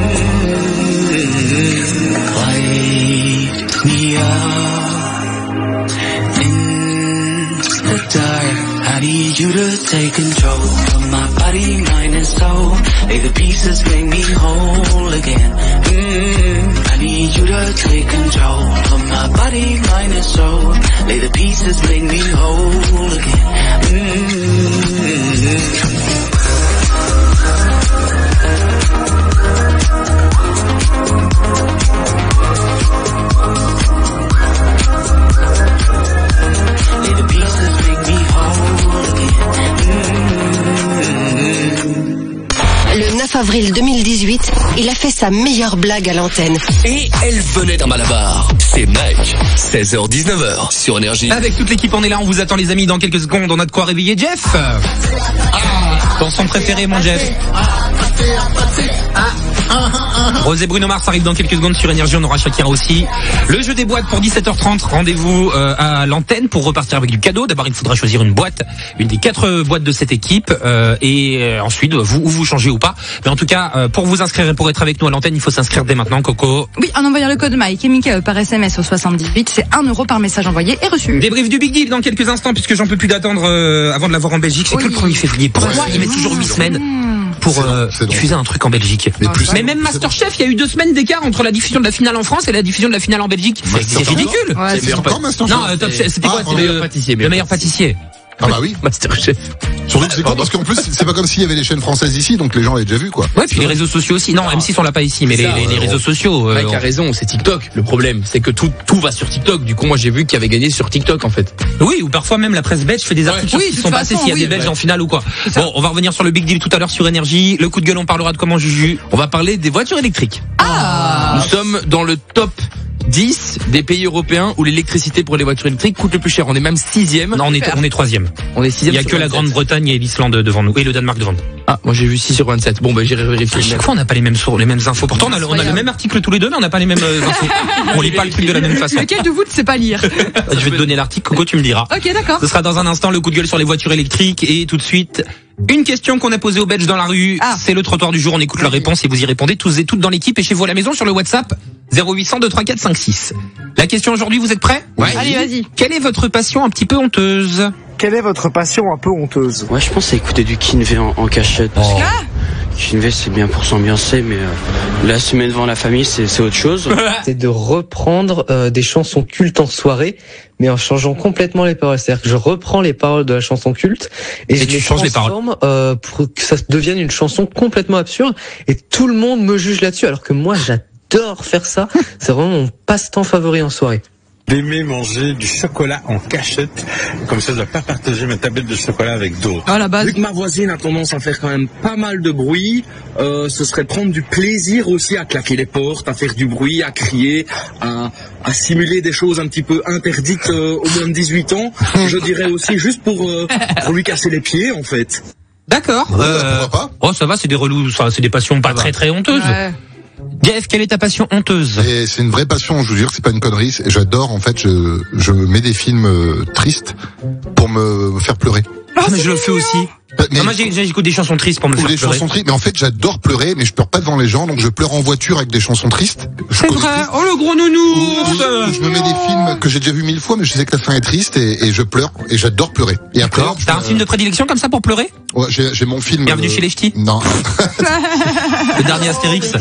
Light me up in the dark. I need you to take control of my body, mind and soul. Lay the pieces make me whole again. Mm-hmm. I need you to take control of my body, mind and soul. Lay the pieces make me whole again. Mm-hmm. Le neuf avril deux mille dix-huit, il a fait sa meilleure blague à l'antenne. Et elle venait d'un Malabar. C'est Mike, seize heures dix-neuf heures, sur Énergie. Avec toute l'équipe, on est là, on vous attend les amis. Dans quelques secondes, on a de quoi réveiller Jeff. Dans son préféré, mon Jeff. Rose et Bruno Mars arrivent dans quelques secondes sur Énergie, on aura Shakira aussi. Le jeu des boîtes pour dix-sept heures trente, rendez-vous euh, à l'antenne pour repartir avec du cadeau. D'abord, il faudra choisir une boîte, une des quatre boîtes de cette équipe, euh, et euh, ensuite, vous ou vous changez ou pas. Mais en tout cas, euh, pour vous inscrire et pour être avec nous à l'antenne, il faut s'inscrire dès maintenant, Coco. Oui, en envoyant le code Mike et Mika par S M S au soixante-dix-huit, c'est un euro par message envoyé et reçu. Débrief du Big Deal dans quelques instants, puisque j'en peux plus d'attendre euh, avant de l'avoir en Belgique. C'est oui. que le premier février. Pour ça, ils mettent toujours huit semaines pour euh, diffuser un truc en Belgique. Mais, plus mais même Masterchef, il y a eu deux semaines d'écart entre la diffusion de la finale en France et la diffusion de la finale en Belgique. C'est ridicule. Ouais, c'est encore Masterchef. Non, euh, top, c'était quoi? C'était le meilleur pâtissier. Le meilleur pâtissier. Ah bah oui, Masterchef. Surtout que c'est con parce qu'en plus c'est pas comme s'il y avait les chaînes françaises ici, donc les gens avaient déjà vu quoi. Ouais, puis les réseaux sociaux aussi. Non, M six on l'a pas ici, mais les, les, les réseaux sociaux. Mike euh, a raison, c'est TikTok. Le problème, c'est que tout tout va sur TikTok. Du coup, moi j'ai vu qu'il y avait gagné sur TikTok en fait. Oui, ou parfois même la presse belge fait des articles oui, qui sont passés s'il y a oui, des Belges ouais. en finale ou quoi. Bon, on va revenir sur le Big Deal tout à l'heure sur Énergie. Le coup de gueule, on parlera de comment Juju. On va parler des voitures électriques. Ah. Nous sommes dans le top dix des pays européens où l'électricité pour les voitures électriques coûte le plus cher. On est même sixième. Non, on est on est troisième. On est sixième. Il y a que la Grande-Bretagne et l'Islande devant nous et le Danemark devant nous. Ah, moi j'ai vu six sur vingt-sept. Bon, ben j'irai vérifier. Chaque fois on n'a pas les mêmes sources, les mêmes infos. Pourtant on a, on a le même article tous les deux, mais on n'a pas les mêmes infos. On lit pas le truc de la même façon. Lequel de vous ne sait pas lire? Je vais te donner l'article, Coco, tu me diras. Ok, d'accord. Ce sera dans un instant le coup de gueule sur les voitures électriques et tout de suite une question qu'on a posée aux Belges dans la rue. Ah. C'est le trottoir du jour. On écoute leurs réponses et vous y répondez tous et toutes dans l'équipe et chez vous à la maison sur le WhatsApp zéro huit cent deux trois quatre cinq six. La question aujourd'hui, vous êtes prêts? Ouais. Allez, vas-y. Quelle est votre passion un petit peu honteuse? Quelle est votre passion un peu honteuse? Ouais, je pense à écouter du Kinvey en, en cachette. Parce que Kinvey, c'est bien pour s'ambiancer, mais euh, la semaine devant la famille, c'est, c'est autre chose. C'est de reprendre euh, des chansons cultes en soirée, mais en changeant complètement les paroles. C'est-à-dire que je reprends les paroles de la chanson culte et, et je les transforme euh, pour que ça devienne une chanson complètement absurde. Et tout le monde me juge là-dessus, alors que moi, j'adore faire ça. C'est vraiment mon passe-temps favori en soirée. d'aimer manger du chocolat en cachette, comme ça je ne dois pas partager ma tablette de chocolat avec d'autres. Ah, la base. Vu que ma voisine a tendance à faire quand même pas mal de bruit, euh, ce serait prendre du plaisir aussi à claquer les portes, à faire du bruit, à crier, à, à simuler des choses un petit peu interdites euh, aux moins de dix-huit ans. Je dirais aussi juste pour, euh, pour lui casser les pieds en fait. D'accord. Euh, oh ça va, c'est des relous, ça, c'est des passions pas très très honteuses. Ouais. Jeff, quelle est ta passion honteuse? Et c'est une vraie passion, je vous jure, c'est pas une connerie. J'adore, en fait, je, je mets des films euh, tristes pour me faire pleurer. Ah, mais je le fais aussi. Mais non, moi j'écoute des chansons tristes pour me faire des pleurer. Chansons tristes, mais en fait j'adore pleurer, mais je pleure pas devant les gens, donc je pleure en voiture avec des chansons tristes. C'est vrai. Oh le gros nounours. Je me mets des films que j'ai déjà vus mille fois, mais je sais que la fin est triste et, et je pleure et j'adore pleurer. Et après, t'as un film de prédilection comme ça pour pleurer? Ouais, j'ai, j'ai mon film. Bienvenue euh... chez les Ch'tis. Non. Le dernier Astérix.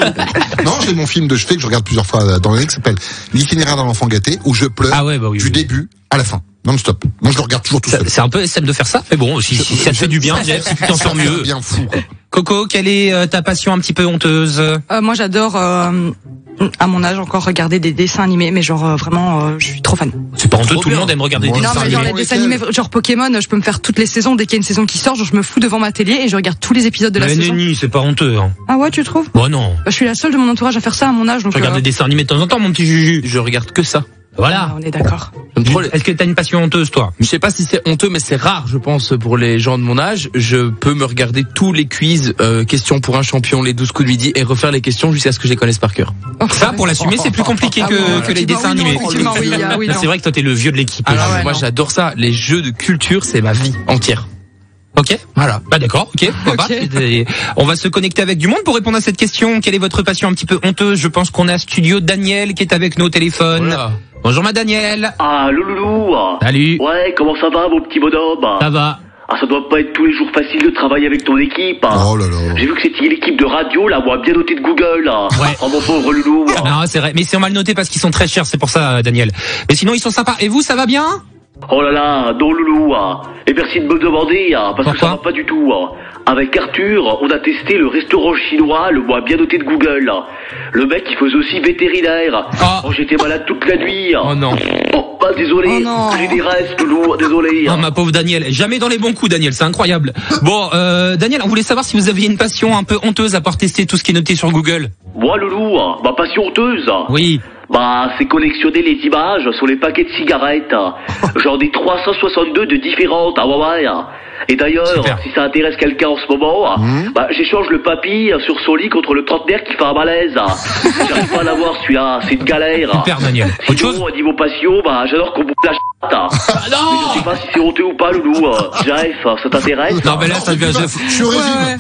Non, j'ai mon film de chevet que je regarde plusieurs fois dans l'année qui s'appelle L'itinéraire d'un enfant gâté, où je pleure ah ouais, bah oui, du oui. début à la fin. Non-stop. Moi, je le regarde toujours tout seul. C'est un peu S M de faire ça, mais bon, si, si ça te fait du bien, Jeff, si tu t'en sors mieux. Bien fou, quoi. Coco, quelle est euh, ta passion un petit peu honteuse? euh, Moi, j'adore, euh, à mon âge, encore regarder des dessins animés, mais genre, euh, vraiment, euh, je suis trop fan. C'est pas honteux, tout le monde aime regarder des non, dessins mais genre, animés. les dessins animés, genre Pokémon, je peux me faire toutes les saisons, dès qu'il y a une saison qui sort, genre, je me fous devant ma télé et je regarde tous les épisodes de la mais saison. Nenni, c'est pas honteux, hein. Ah ouais, tu trouves? Bon, non. Bah, je suis la seule de mon entourage à faire ça à mon âge, donc. Je regarde euh... des dessins animés de temps en temps, mon petit Juju. Je regarde que ça. Voilà. Ah, on est d'accord. Est-ce que t'as une passion honteuse, toi? Je sais pas si c'est honteux, mais c'est rare, je pense, pour les gens de mon âge. Je peux me regarder tous les quiz, euh, questions pour un champion, les douze coups de midi, et refaire les questions jusqu'à ce que je les connaisse par cœur. Ça, pour l'assumer, c'est plus compliqué que, ah, que les dessins oui, animés. Non, oui, ah, oui, c'est vrai que toi, t'es le vieux de l'équipe. Alors, ah, ouais, moi, non. J'adore ça. Les jeux de culture, c'est ma vie entière. Ok, voilà. Bah d'accord, ok. okay. On va se connecter avec du monde pour répondre à cette question. Quelle est votre passion un petit peu honteuse? Je pense qu'on a studio Daniel qui est avec nos téléphones. Voilà. Bonjour ma Daniel. Ah loulou. Salut. Ouais, comment ça va mon petit bonhomme? Ça va. Ah, ça doit pas être tous les jours facile de travailler avec ton équipe. Oh là là. J'ai vu que c'était l'équipe de radio, là, moi, bien notée de Google, là. Ouais. Oh, mon pauvre loulou. Non, c'est vrai. Mais c'est mal noté parce qu'ils sont très chers, c'est pour ça, Daniel. Mais sinon, ils sont sympas. Et vous, ça va bien? Oh là là, non loulou. Et merci de me demander, parce Pourquoi? que ça va pas du tout. Avec Arthur, on a testé le restaurant chinois, le mois bien noté de Google. Le mec, il faisait aussi vétérinaire. Oh, oh j'étais malade toute la nuit. Oh non. Oh, bah désolé. Oh non. J'ai des restes, loulou, désolé. Oh ma pauvre Daniel, jamais dans les bons coups Daniel, c'est incroyable. Bon, euh, Daniel, on voulait savoir si vous aviez une passion un peu honteuse à part tester tout ce qui est noté sur Google. Moi loulou, ma passion honteuse. Oui. Bah, c'est collectionner les images sur les paquets de cigarettes. J'en ai trois cent soixante-deux de différentes, ah ouais, ouais. Et d'ailleurs, Super. si ça intéresse quelqu'un en ce moment, mmh. bah, j'échange le papy sur son lit contre le trentenaire qui fait un malaise. J'arrive pas à l'avoir celui-là, c'est une galère. Super Daniel. Autre Sinon, chose? au niveau passion, bah, j'adore qu'on bouge la ch**. Ah non. Mais je sais pas si c'est honteux ou pas, loulou. Jeff, ça t'intéresse? Non, mais là, ça devient... Je suis au régime.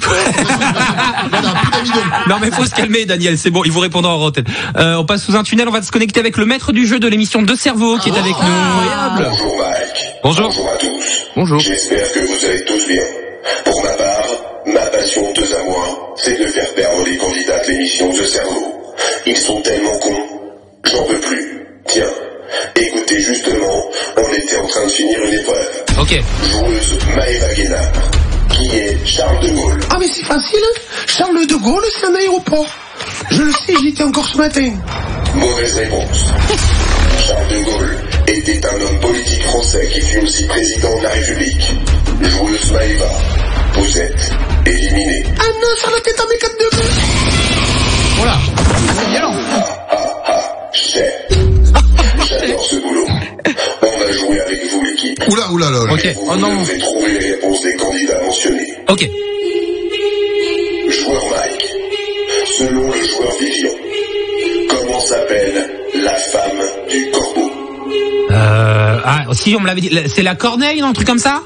Non, mais faut se calmer, Daniel, c'est bon, il vous répondra en antenne. Euh, on passe sous un tunnel, on va se connecter avec le maître du jeu de l'émission Deux Cerveaux qui est avec nous. Bonjour Mike. Bonjour. Bonjour à tous. Bonjour. J'espère que vous allez tous bien. Pour ma part, ma passion honteuse à moi, c'est de faire perdre les candidats de l'émission Deux Cerveaux. Ils sont tellement cons, j'en peux plus. Tiens, écoutez justement, on était en train de finir une épreuve. Ok. Joueuse Maëva Guénard, qui est Charles de Gaulle. Ah mais c'est facile, Charles de Gaulle c'est un aéroport. Je le sais, j'y étais encore ce matin. Mauvaise réponse. Charles de Gaulle était un homme politique français qui fut aussi président de la République. Joueuse Maëva, vous êtes éliminée. Ah non, sur la tête à mes quatre de deux. Voilà. C'est violent. Ah ah ah, cher. J'adore ce boulot. On va jouer avec vous l'équipe. Oula, oula, là. Ok. Vous oh non. devrez trouver les réponses des candidats mentionnés. Ok. Joueur Mike. Selon le joueur Vivian, comment s'appelle la femme du corbeau? Euh, ah, si on me l'avait dit, c'est la Corneille, un truc comme ça?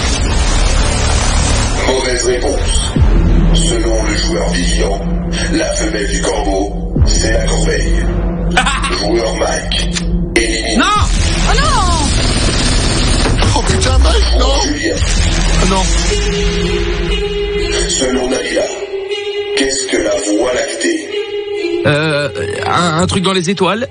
Mauvaise réponse. Selon le joueur Vivian, la femelle du corbeau, c'est la corbeille. Joueur Mike, éliminé. Non! Oh non! Oh putain, Mike, non! Julien. Oh non. Selon Nabila, qu'est-ce que la Voie lactée? Euh, un, un truc dans les étoiles.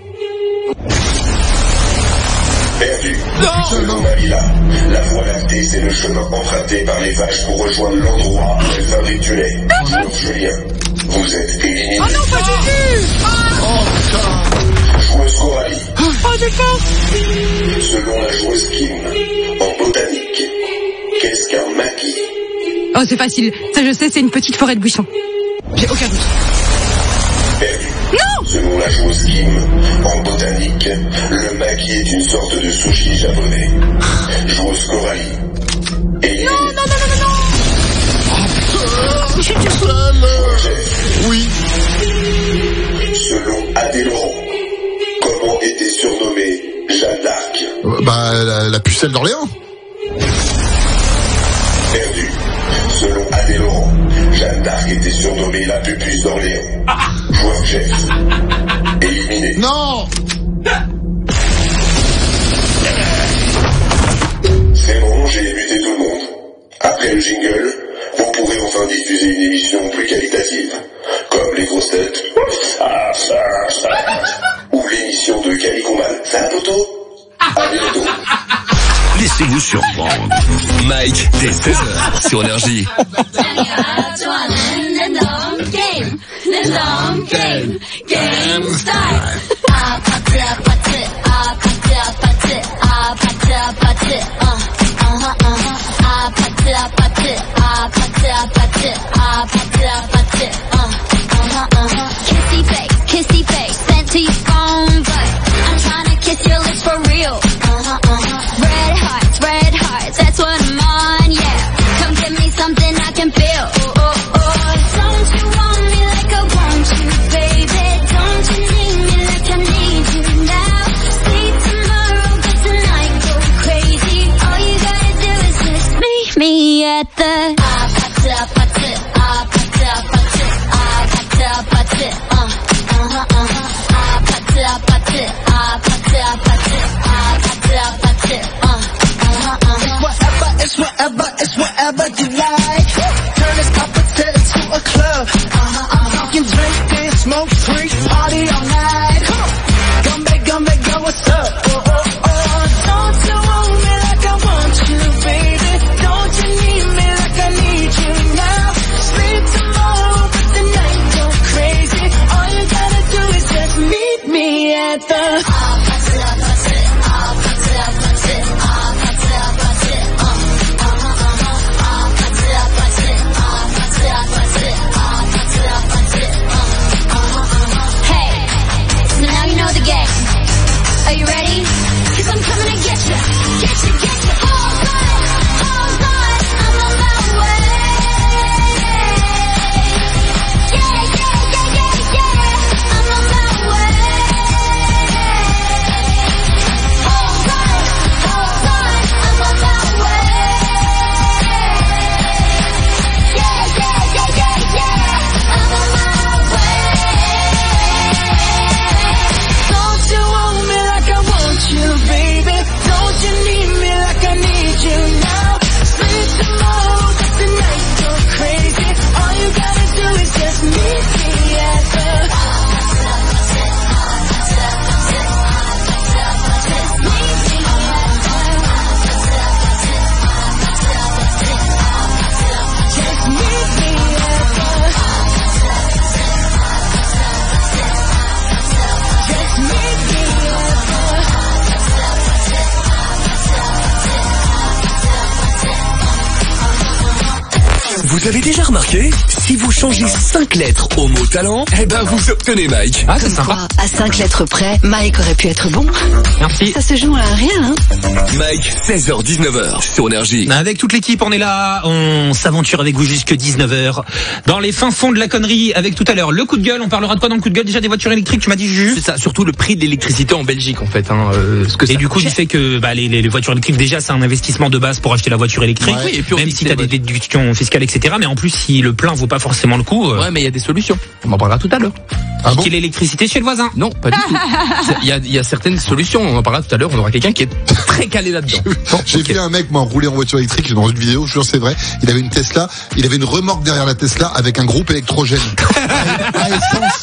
Perdu. Non. Selon Nabila, la Voie lactée, c'est le chemin emprunté par les vaches pour rejoindre l'endroit où elles fabriquent du lait. Joueur Julien, vous êtes éliminé. Oh non, pas Juju! Oh putain. Joueuse Coralie, Oh, j'ai peur. Selon la joueuse Kim, en botanique, qu'est-ce qu'un maquis? Oh, c'est facile. Ça, je sais, c'est une petite forêt de buissons. J'ai aucun doute. Perdu. Non! Selon la joueuse Kim, en botanique, le maquis est une sorte de sushi japonais. Joueuse Coralie. Et non, non, non, non, non, non. Je suis tout seul. Oui. Selon Adé Laurent, comment était surnommée Jeanne d'Arc? euh, Bah, la, la pucelle d'Orléans. Perdu. Selon Adé Laurent, Jeanne d'Arc était surnommée la pupuce d'Orléans. Joueur Jeff. Éliminé. Non. C'est bon, j'ai buté tout le monde. Après le jingle, vous pourrez enfin diffuser une émission plus qualitative, comme les grosses têtes, ou l'émission de Calicombal. Ça va, Toto? À bientôt. Laissez-vous surprendre. Mike, dès seize heures, sur Énergie. Kissy face, kissy face, sent to your phone, but I'm trying to kiss your lips for real. Uh-huh, uh-huh. Red hearts, red hearts, that's what I'm on, yeah. Come give me something I can feel. Oh, oh, oh. Don't you want me like I want you, baby? Don't you need me like I need you now? Sleep tomorrow, but tonight go crazy. All you gotta do is just meet me at the ah, pata, pata, ah, pata, pata, ah, pata, pata, uh, uh-huh, uh-huh, ah, pata, pata, ah, pata, pata, ah, pata, pata, uh, uh-huh, uh-huh. Whatever, it's whatever, it's whatever you like. Turn this opportunity to a club. Uh-huh, I'm talking drink, this, smoke, free, party all night. Come back, come back, girl, what's up? Oh, oh, oh. Don't you want me like I want you, baby? Don't you need me like I need you now? Sleep tomorrow, but the night go crazy. All you gotta do is just meet me at the ah, pata, pata, ah, pata, pata, ah, pata, pata, uh, uh-huh, uh-huh, ah, pata, pata, ah, pata, pata, ah, pata, pata, uh, uh-huh, uh-huh. Hey, so now you know the game. Are you ready? 'Cause I'm coming to get ya, get ya, get ya. Hold on, hold on, I'm on my way. Yeah, yeah, yeah, yeah, yeah, I'm on my way. Hold on, hold on, I'm on my way. Yeah, yeah, yeah, yeah, yeah, I'm on my way. Don't you want me like I want you, baby? Don't you need me like I need you now? Sleep tomorrow, but the night go crazy. All you gotta do is just meet me at the just meet me at the just meet me at Vous avez déjà remarqué? Si vous changez cinq lettres au mot talent, eh ben vous obtenez Mike. Ah, c'est sympa. Quoi, à cinq lettres près, Mike aurait pu être bon. Merci. Ça se joue à rien, hein. Mike, seize heures dix-neuf heures sur Énergie. Avec toute l'équipe, on est là, on s'aventure avec vous jusque dix-neuf heures. Dans les fins fonds de la connerie, avec tout à l'heure le coup de gueule. On parlera de quoi dans le coup de gueule? Déjà des voitures électriques, tu m'as dit juste. C'est ça, surtout le prix de l'électricité en Belgique en fait. Hein, euh, ce que et ça du coup, cher. du fait que bah, les, les, les voitures électriques, déjà, c'est un investissement de base pour acheter la voiture électrique. Ouais, et puis on même dit si que t'as des c'est- déductions fiscales, et cetera. Mais en plus, si le plein vaut pas forcément le coup. euh, Ouais, mais il y a des solutions. On en parlera tout à l'heure. Ah bon? Acheter l'électricité chez le voisin. Non, pas du tout. C'est- Il y a, il y a certaines solutions. On en parlera tout à l'heure. On aura quelqu'un qui est très calé là-dedans. J'ai vu un mec, moi, rouler en voiture électrique dans une vidéo, je jure c'est vrai. Il avait une Tesla, il avait une remorque derrière la Tesla avec un groupe électrogène. à, à essence.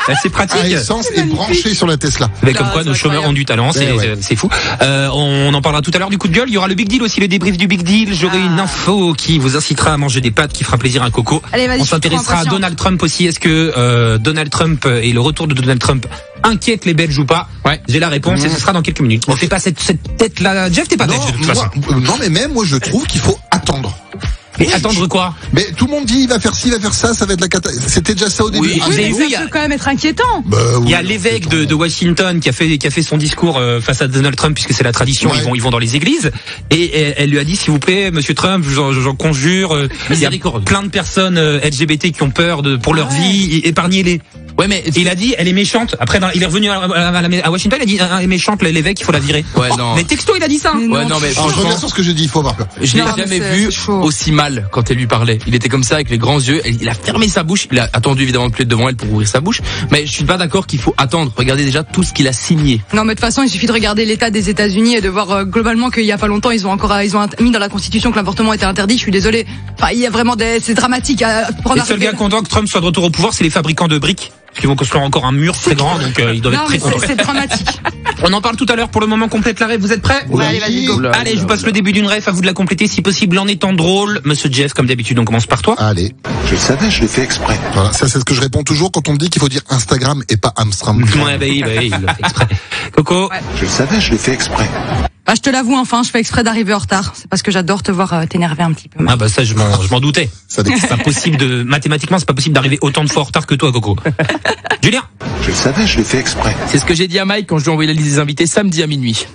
c'est pratique. À essence et branché sur la Tesla. Mais comme quoi, nos chômeurs ont du talent, c'est, ouais, ouais. c'est fou. Euh, on en parlera tout à l'heure du coup de gueule. Il y aura le Big Deal aussi, le débrief du Big Deal. J'aurai ah. une info qui vous incitera à manger des pâtes, qui fera plaisir à Coco. Allez, vas-y, on s'intéressera à Donald Trump aussi. Est-ce que euh, Donald Trump et le retour de Donald Trump inquiète les Belges ou pas? Ouais, j'ai la réponse mmh. et ce sera dans quelques minutes. On fait pas cette, cette tête-là. Jeff, t'es pas non, belge de toute moi, façon. Non, mais même moi, je trouve qu'il faut attendre. Et oui, attendre quoi? Mais tout le monde dit il va faire ci, il va faire ça, ça va être la cata. C'était déjà ça au début. Oui, ah, oui mais vu, ça peut quand même être inquiétant. Bah, oui, il y a l'évêque de, de Washington qui a fait qui a fait son discours euh, face à Donald Trump puisque c'est la tradition. Ouais. Ils vont ils vont dans les églises et, et elle lui a dit s'il vous plaît Monsieur Trump, j'en, j'en conjure, euh, il y a plein de personnes euh, L G B T qui ont peur de pour leur ah ouais. vie, épargnez-les. Ouais mais il a dit elle est méchante. Après dans, il est revenu à, à, à, à Washington, il a dit elle est méchante l'évêque, il faut la virer. Ouais non. Mais texto il a dit ça. Mais ouais non mais je reviens sur ce que j'ai dit, il faut avoir peur. Je l'ai jamais vu aussi mal quand elle lui parlait. Il était comme ça avec les grands yeux, il a fermé sa bouche, il a attendu évidemment de plus devant elle pour ouvrir sa bouche, mais je suis pas d'accord qu'il faut attendre. Regardez déjà tout ce qu'il a signé. Non mais de toute façon il suffit de regarder l'état des États-Unis et de voir euh, globalement qu'il y a pas longtemps ils ont encore ils ont mis dans la Constitution que l'avortement était interdit. Je suis désolé. Enfin il y a vraiment des c'est dramatique. À prendre les seuls gars contents que Trump soit de retour au pouvoir, c'est les fabricants de briques. Qui vont construire encore un mur très grand, donc euh, ils doivent non, être très contents. C'est, c'est dramatique. On en parle tout à l'heure. Pour le moment, complète la rêve. Vous êtes prêts? Ouais, allez, vas-y, go. Allez, je vous passe le début d'une rêve. À vous de la compléter, si possible, en étant drôle. Monsieur Jeff, comme d'habitude, on commence par toi. Allez. Je le savais, je l'ai fait exprès. Voilà, ça c'est ce que je réponds toujours quand on me dit qu'il faut dire Instagram et pas Amstram. Ouais, bah oui, bah oui, il l'a fait exprès. Coco. Ouais. Je le savais, je l'ai fait exprès. Bah, je te l'avoue, enfin, je fais exprès d'arriver en retard. C'est parce que j'adore te voir euh, t'énerver un petit peu. Ah bah ça, je m'en, je m'en doutais. Ça, c'est pas possible de, mathématiquement, c'est pas possible d'arriver autant de fois en retard que toi, Coco. Julien. Je le savais, je l'ai fait exprès. C'est ce que j'ai dit à Mike quand je lui ai envoyé la liste des invités samedi à minuit.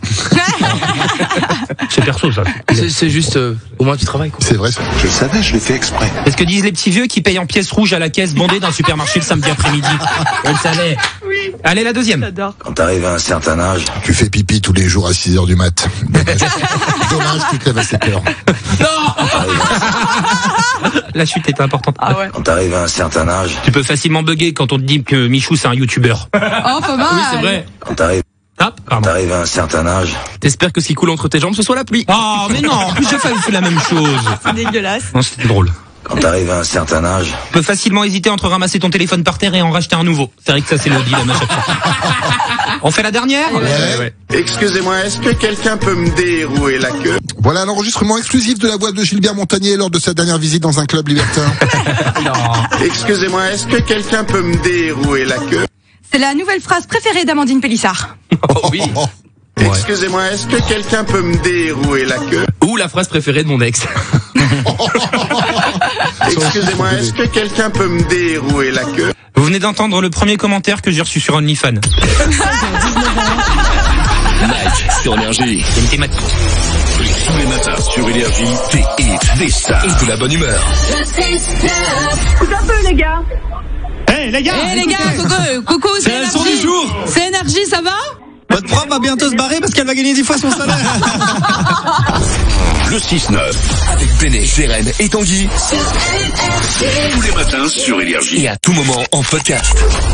C'est perso, ça. C'est, c'est juste, euh, au moins tu travailles, quoi. C'est vrai, ça. Je le savais, je l'ai fait exprès. C'est ce que disent les petits vieux qui payent en pièces rouges à la caisse bondée d'un supermarché le samedi après-midi. On le savait. Oui. Allez, la deuxième. J'adore. Quand t'arrives à un certain âge. Tu fais pipi tous les jours à six heures du mat. Dommage. Dommage, tu te lèves à sept heures. Non! La chute est importante. Ah ouais. Quand t'arrives à un certain âge. Tu peux facilement bugger quand on te dit que Michou c'est un youtubeur. Oh, pas mal. Oui, c'est vrai. Quand t'arrives. Hop, Quand t'arrives à un certain âge. T'espères que ce qui coule entre tes jambes ce soit la pluie. Oh, mais non, en plus j'ai fait la même chose. C'est dégueulasse. Non, c'était drôle. Quand t'arrives à un certain âge. Tu peux facilement hésiter entre ramasser ton téléphone par terre et en racheter un nouveau. C'est vrai que ça c'est le dilemme à chaque fois. On fait la dernière? Ouais. Ouais, ouais. Excusez-moi, est-ce que quelqu'un peut me dire où est la queue? Voilà l'enregistrement exclusif de la voix de Gilbert Montagnier lors de sa dernière visite dans un club libertin. Non. Excusez-moi, est-ce que quelqu'un peut me dire où est la queue? C'est la nouvelle phrase préférée d'Amandine Pélissard. Oh oui. Ouais. Excusez-moi, est-ce que quelqu'un peut me dire où est la queue? Ou la phrase préférée de mon ex. Excusez-moi, est-ce que quelqu'un peut me dire où est la queue? Vous venez d'entendre le premier commentaire que j'ai reçu sur OnlyFans. Mike sur Énergie. C'est une thématique. Tous les matins sur Énergie, des hits, des stars et de la bonne humeur. Écoute un peu les gars. Eh hey, les gars. Eh hey, les gars, coucou, coucou, c'est, c'est la leçon du jour. C'est Énergie, ça va? Votre prof va bientôt se barrer parce qu'elle va gagner dix fois son salaire. Le six neuf avec Béné, Sérène et Tanguy. Tous les matins sur Énergie. Et à tout moment en podcast.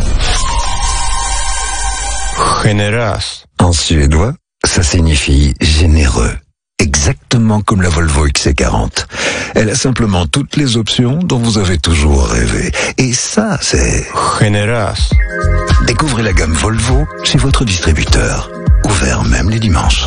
Generös. En suédois, ça signifie généreux. Exactement comme la Volvo X C quarante. Elle a simplement toutes les options dont vous avez toujours rêvé. Et ça, c'est... Generös. Découvrez la gamme Volvo chez votre distributeur. Ouvert même les dimanches.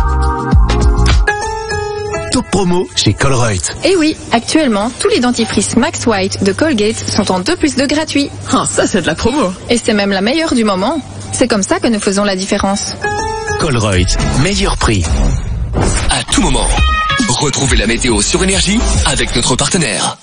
Top promo chez Colruyt. Et oui, actuellement, tous les dentifrices Max White de Colgate sont en deux plus deux gratuits. Ah, ça c'est de la promo. Et c'est même la meilleure du moment. C'est comme ça que nous faisons la différence. Colruyt, meilleur prix. À tout moment, retrouvez la météo sur Énergie avec notre partenaire.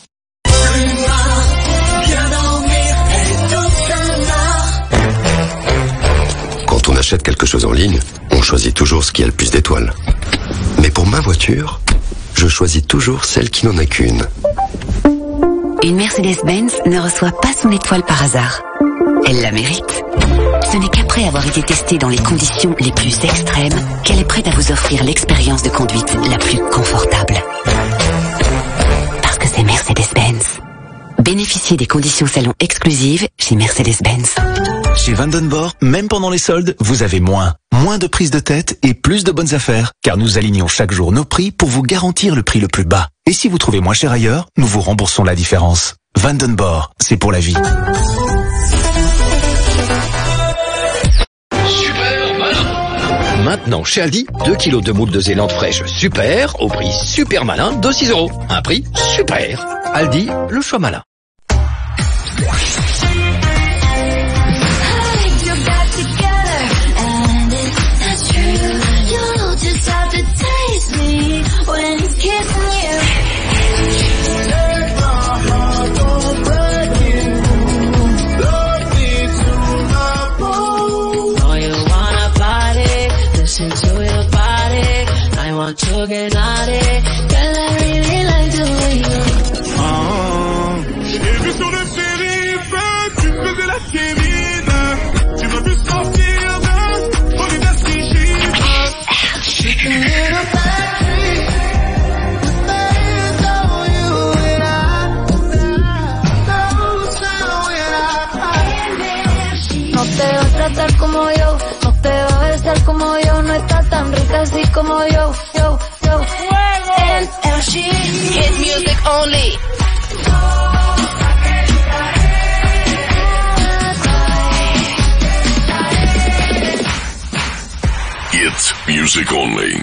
Quand on achète quelque chose en ligne, on choisit toujours ce qui a le plus d'étoiles. Mais pour ma voiture, je choisis toujours celle qui n'en a qu'une. Une Mercedes-Benz ne reçoit pas son étoile par hasard. Elle la mérite. Ce n'est qu'après avoir été testée dans les conditions les plus extrêmes qu'elle est prête à vous offrir l'expérience de conduite la plus confortable. Parce que c'est Mercedes-Benz. Bénéficiez des conditions salon exclusives chez Mercedes-Benz. Chez Vandenborg, même pendant les soldes, vous avez moins. Moins de prise de tête et plus de bonnes affaires. Car nous alignons chaque jour nos prix pour vous garantir le prix le plus bas. Et si vous trouvez moins cher ailleurs, nous vous remboursons la différence. Vandenborg, c'est pour la vie. Maintenant, chez Aldi, deux kilos de moules de Zélande fraîche super, au prix super malin de six euros. Un prix super. Aldi, le choix malin. To get out of it, girl, I really like the way you oh. J'ai vu sur le shérif, tu faisais la kémine. Tu m'as vu sortir de Polynesie, j'ai Just a little battery, my hands on you and I know so when I. No te va a tratar como yo, no te va a besar como yo, no está tan rica así como yo. Hit music only. It's music only.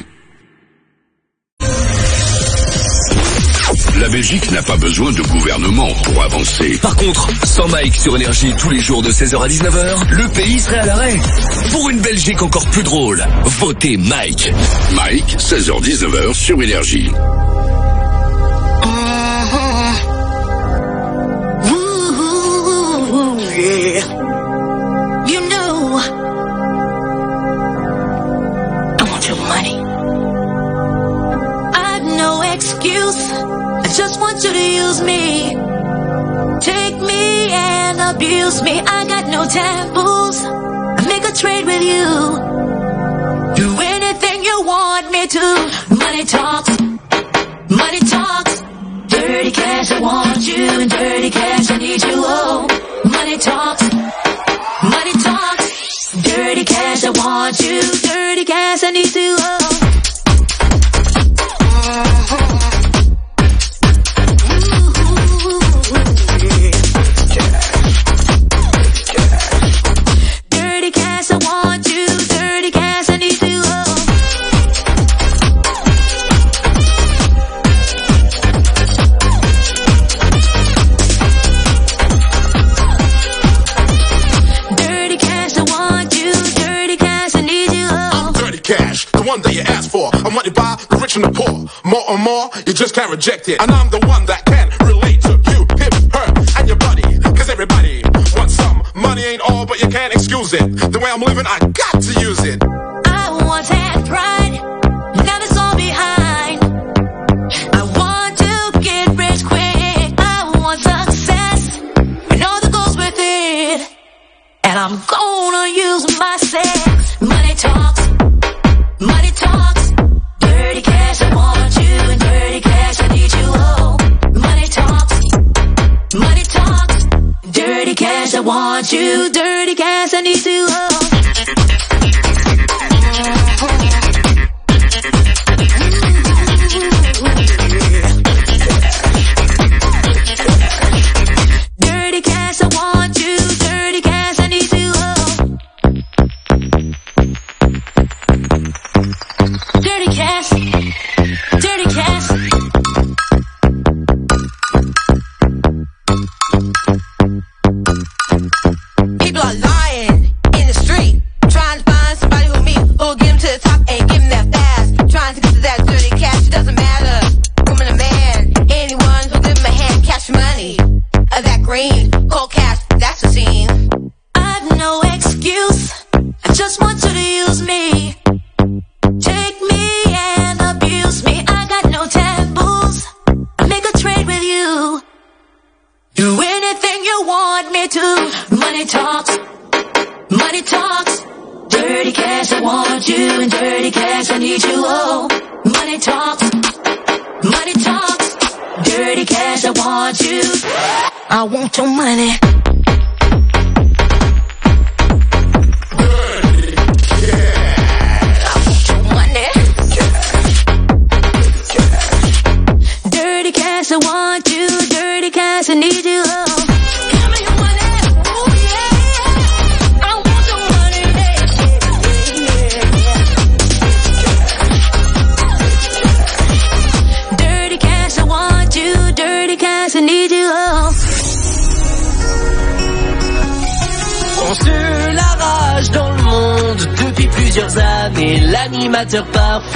La Belgique n'a pas besoin de gouvernement pour avancer. Par contre, sans Mike sur Énergie tous les jours de seize heures à dix-neuf heures, le pays serait à l'arrêt. Pour une Belgique encore plus drôle, votez Mike. Mike, seize heures dix-neuf heures sur Énergie. You know, I want your money. I've no excuse. I just want you to use me. Take me and abuse me. I got no taboos. I make a trade with you. Do anything you want me to. Money talks. Money talks. Dirty cash, I want you. And dirty cash, I need you. Oh, money talks. Money talks. Dirty cash, I want you. Dirty cash, I need you. Oh. One that you ask for, I'm what you buy, the rich and the poor. More and more, you just can't reject it. And I'm the one that can relate to you, him, her, and your buddy. Cause everybody wants some. Money ain't all, but you can't excuse it. The way I'm living, I got to use it. I once had pride, now it's all behind. I want to get rich quick, I want success, and all that goes with it. And I'm gonna use my sex. Money talks. Money talks, dirty cash, I want you, and dirty cash, I need you, oh. Money talks, money talks, dirty cash, I want you, dirty cash, I need you, oh. Dirty cash, I want you, dirty cash, I need you, oh. Dirty cash, dirty cash. People are lying in the street, trying to find somebody who me, who'll get them to the top and give them that fast. Trying to get to that dirty cash, it doesn't matter, woman or man. Anyone who'll give them a hand, cash money, of that green, cold cash, that's the scene. I've no excuse, I just want you to use me. Take me and abuse me, I got no taboos. I make a trade with you. Do anything you want me to. Money talks, money talks. Dirty cash, I want you, and dirty cash, I need you, oh. Money talks, money talks. Dirty cash, I want you. I want your money. Dirty cash, I want you. Dirty cash, I need you. Oh. Give me your money. Ooh, yeah. I want your money. Yeah, yeah, yeah. plusieurs années, l'animateur parfait.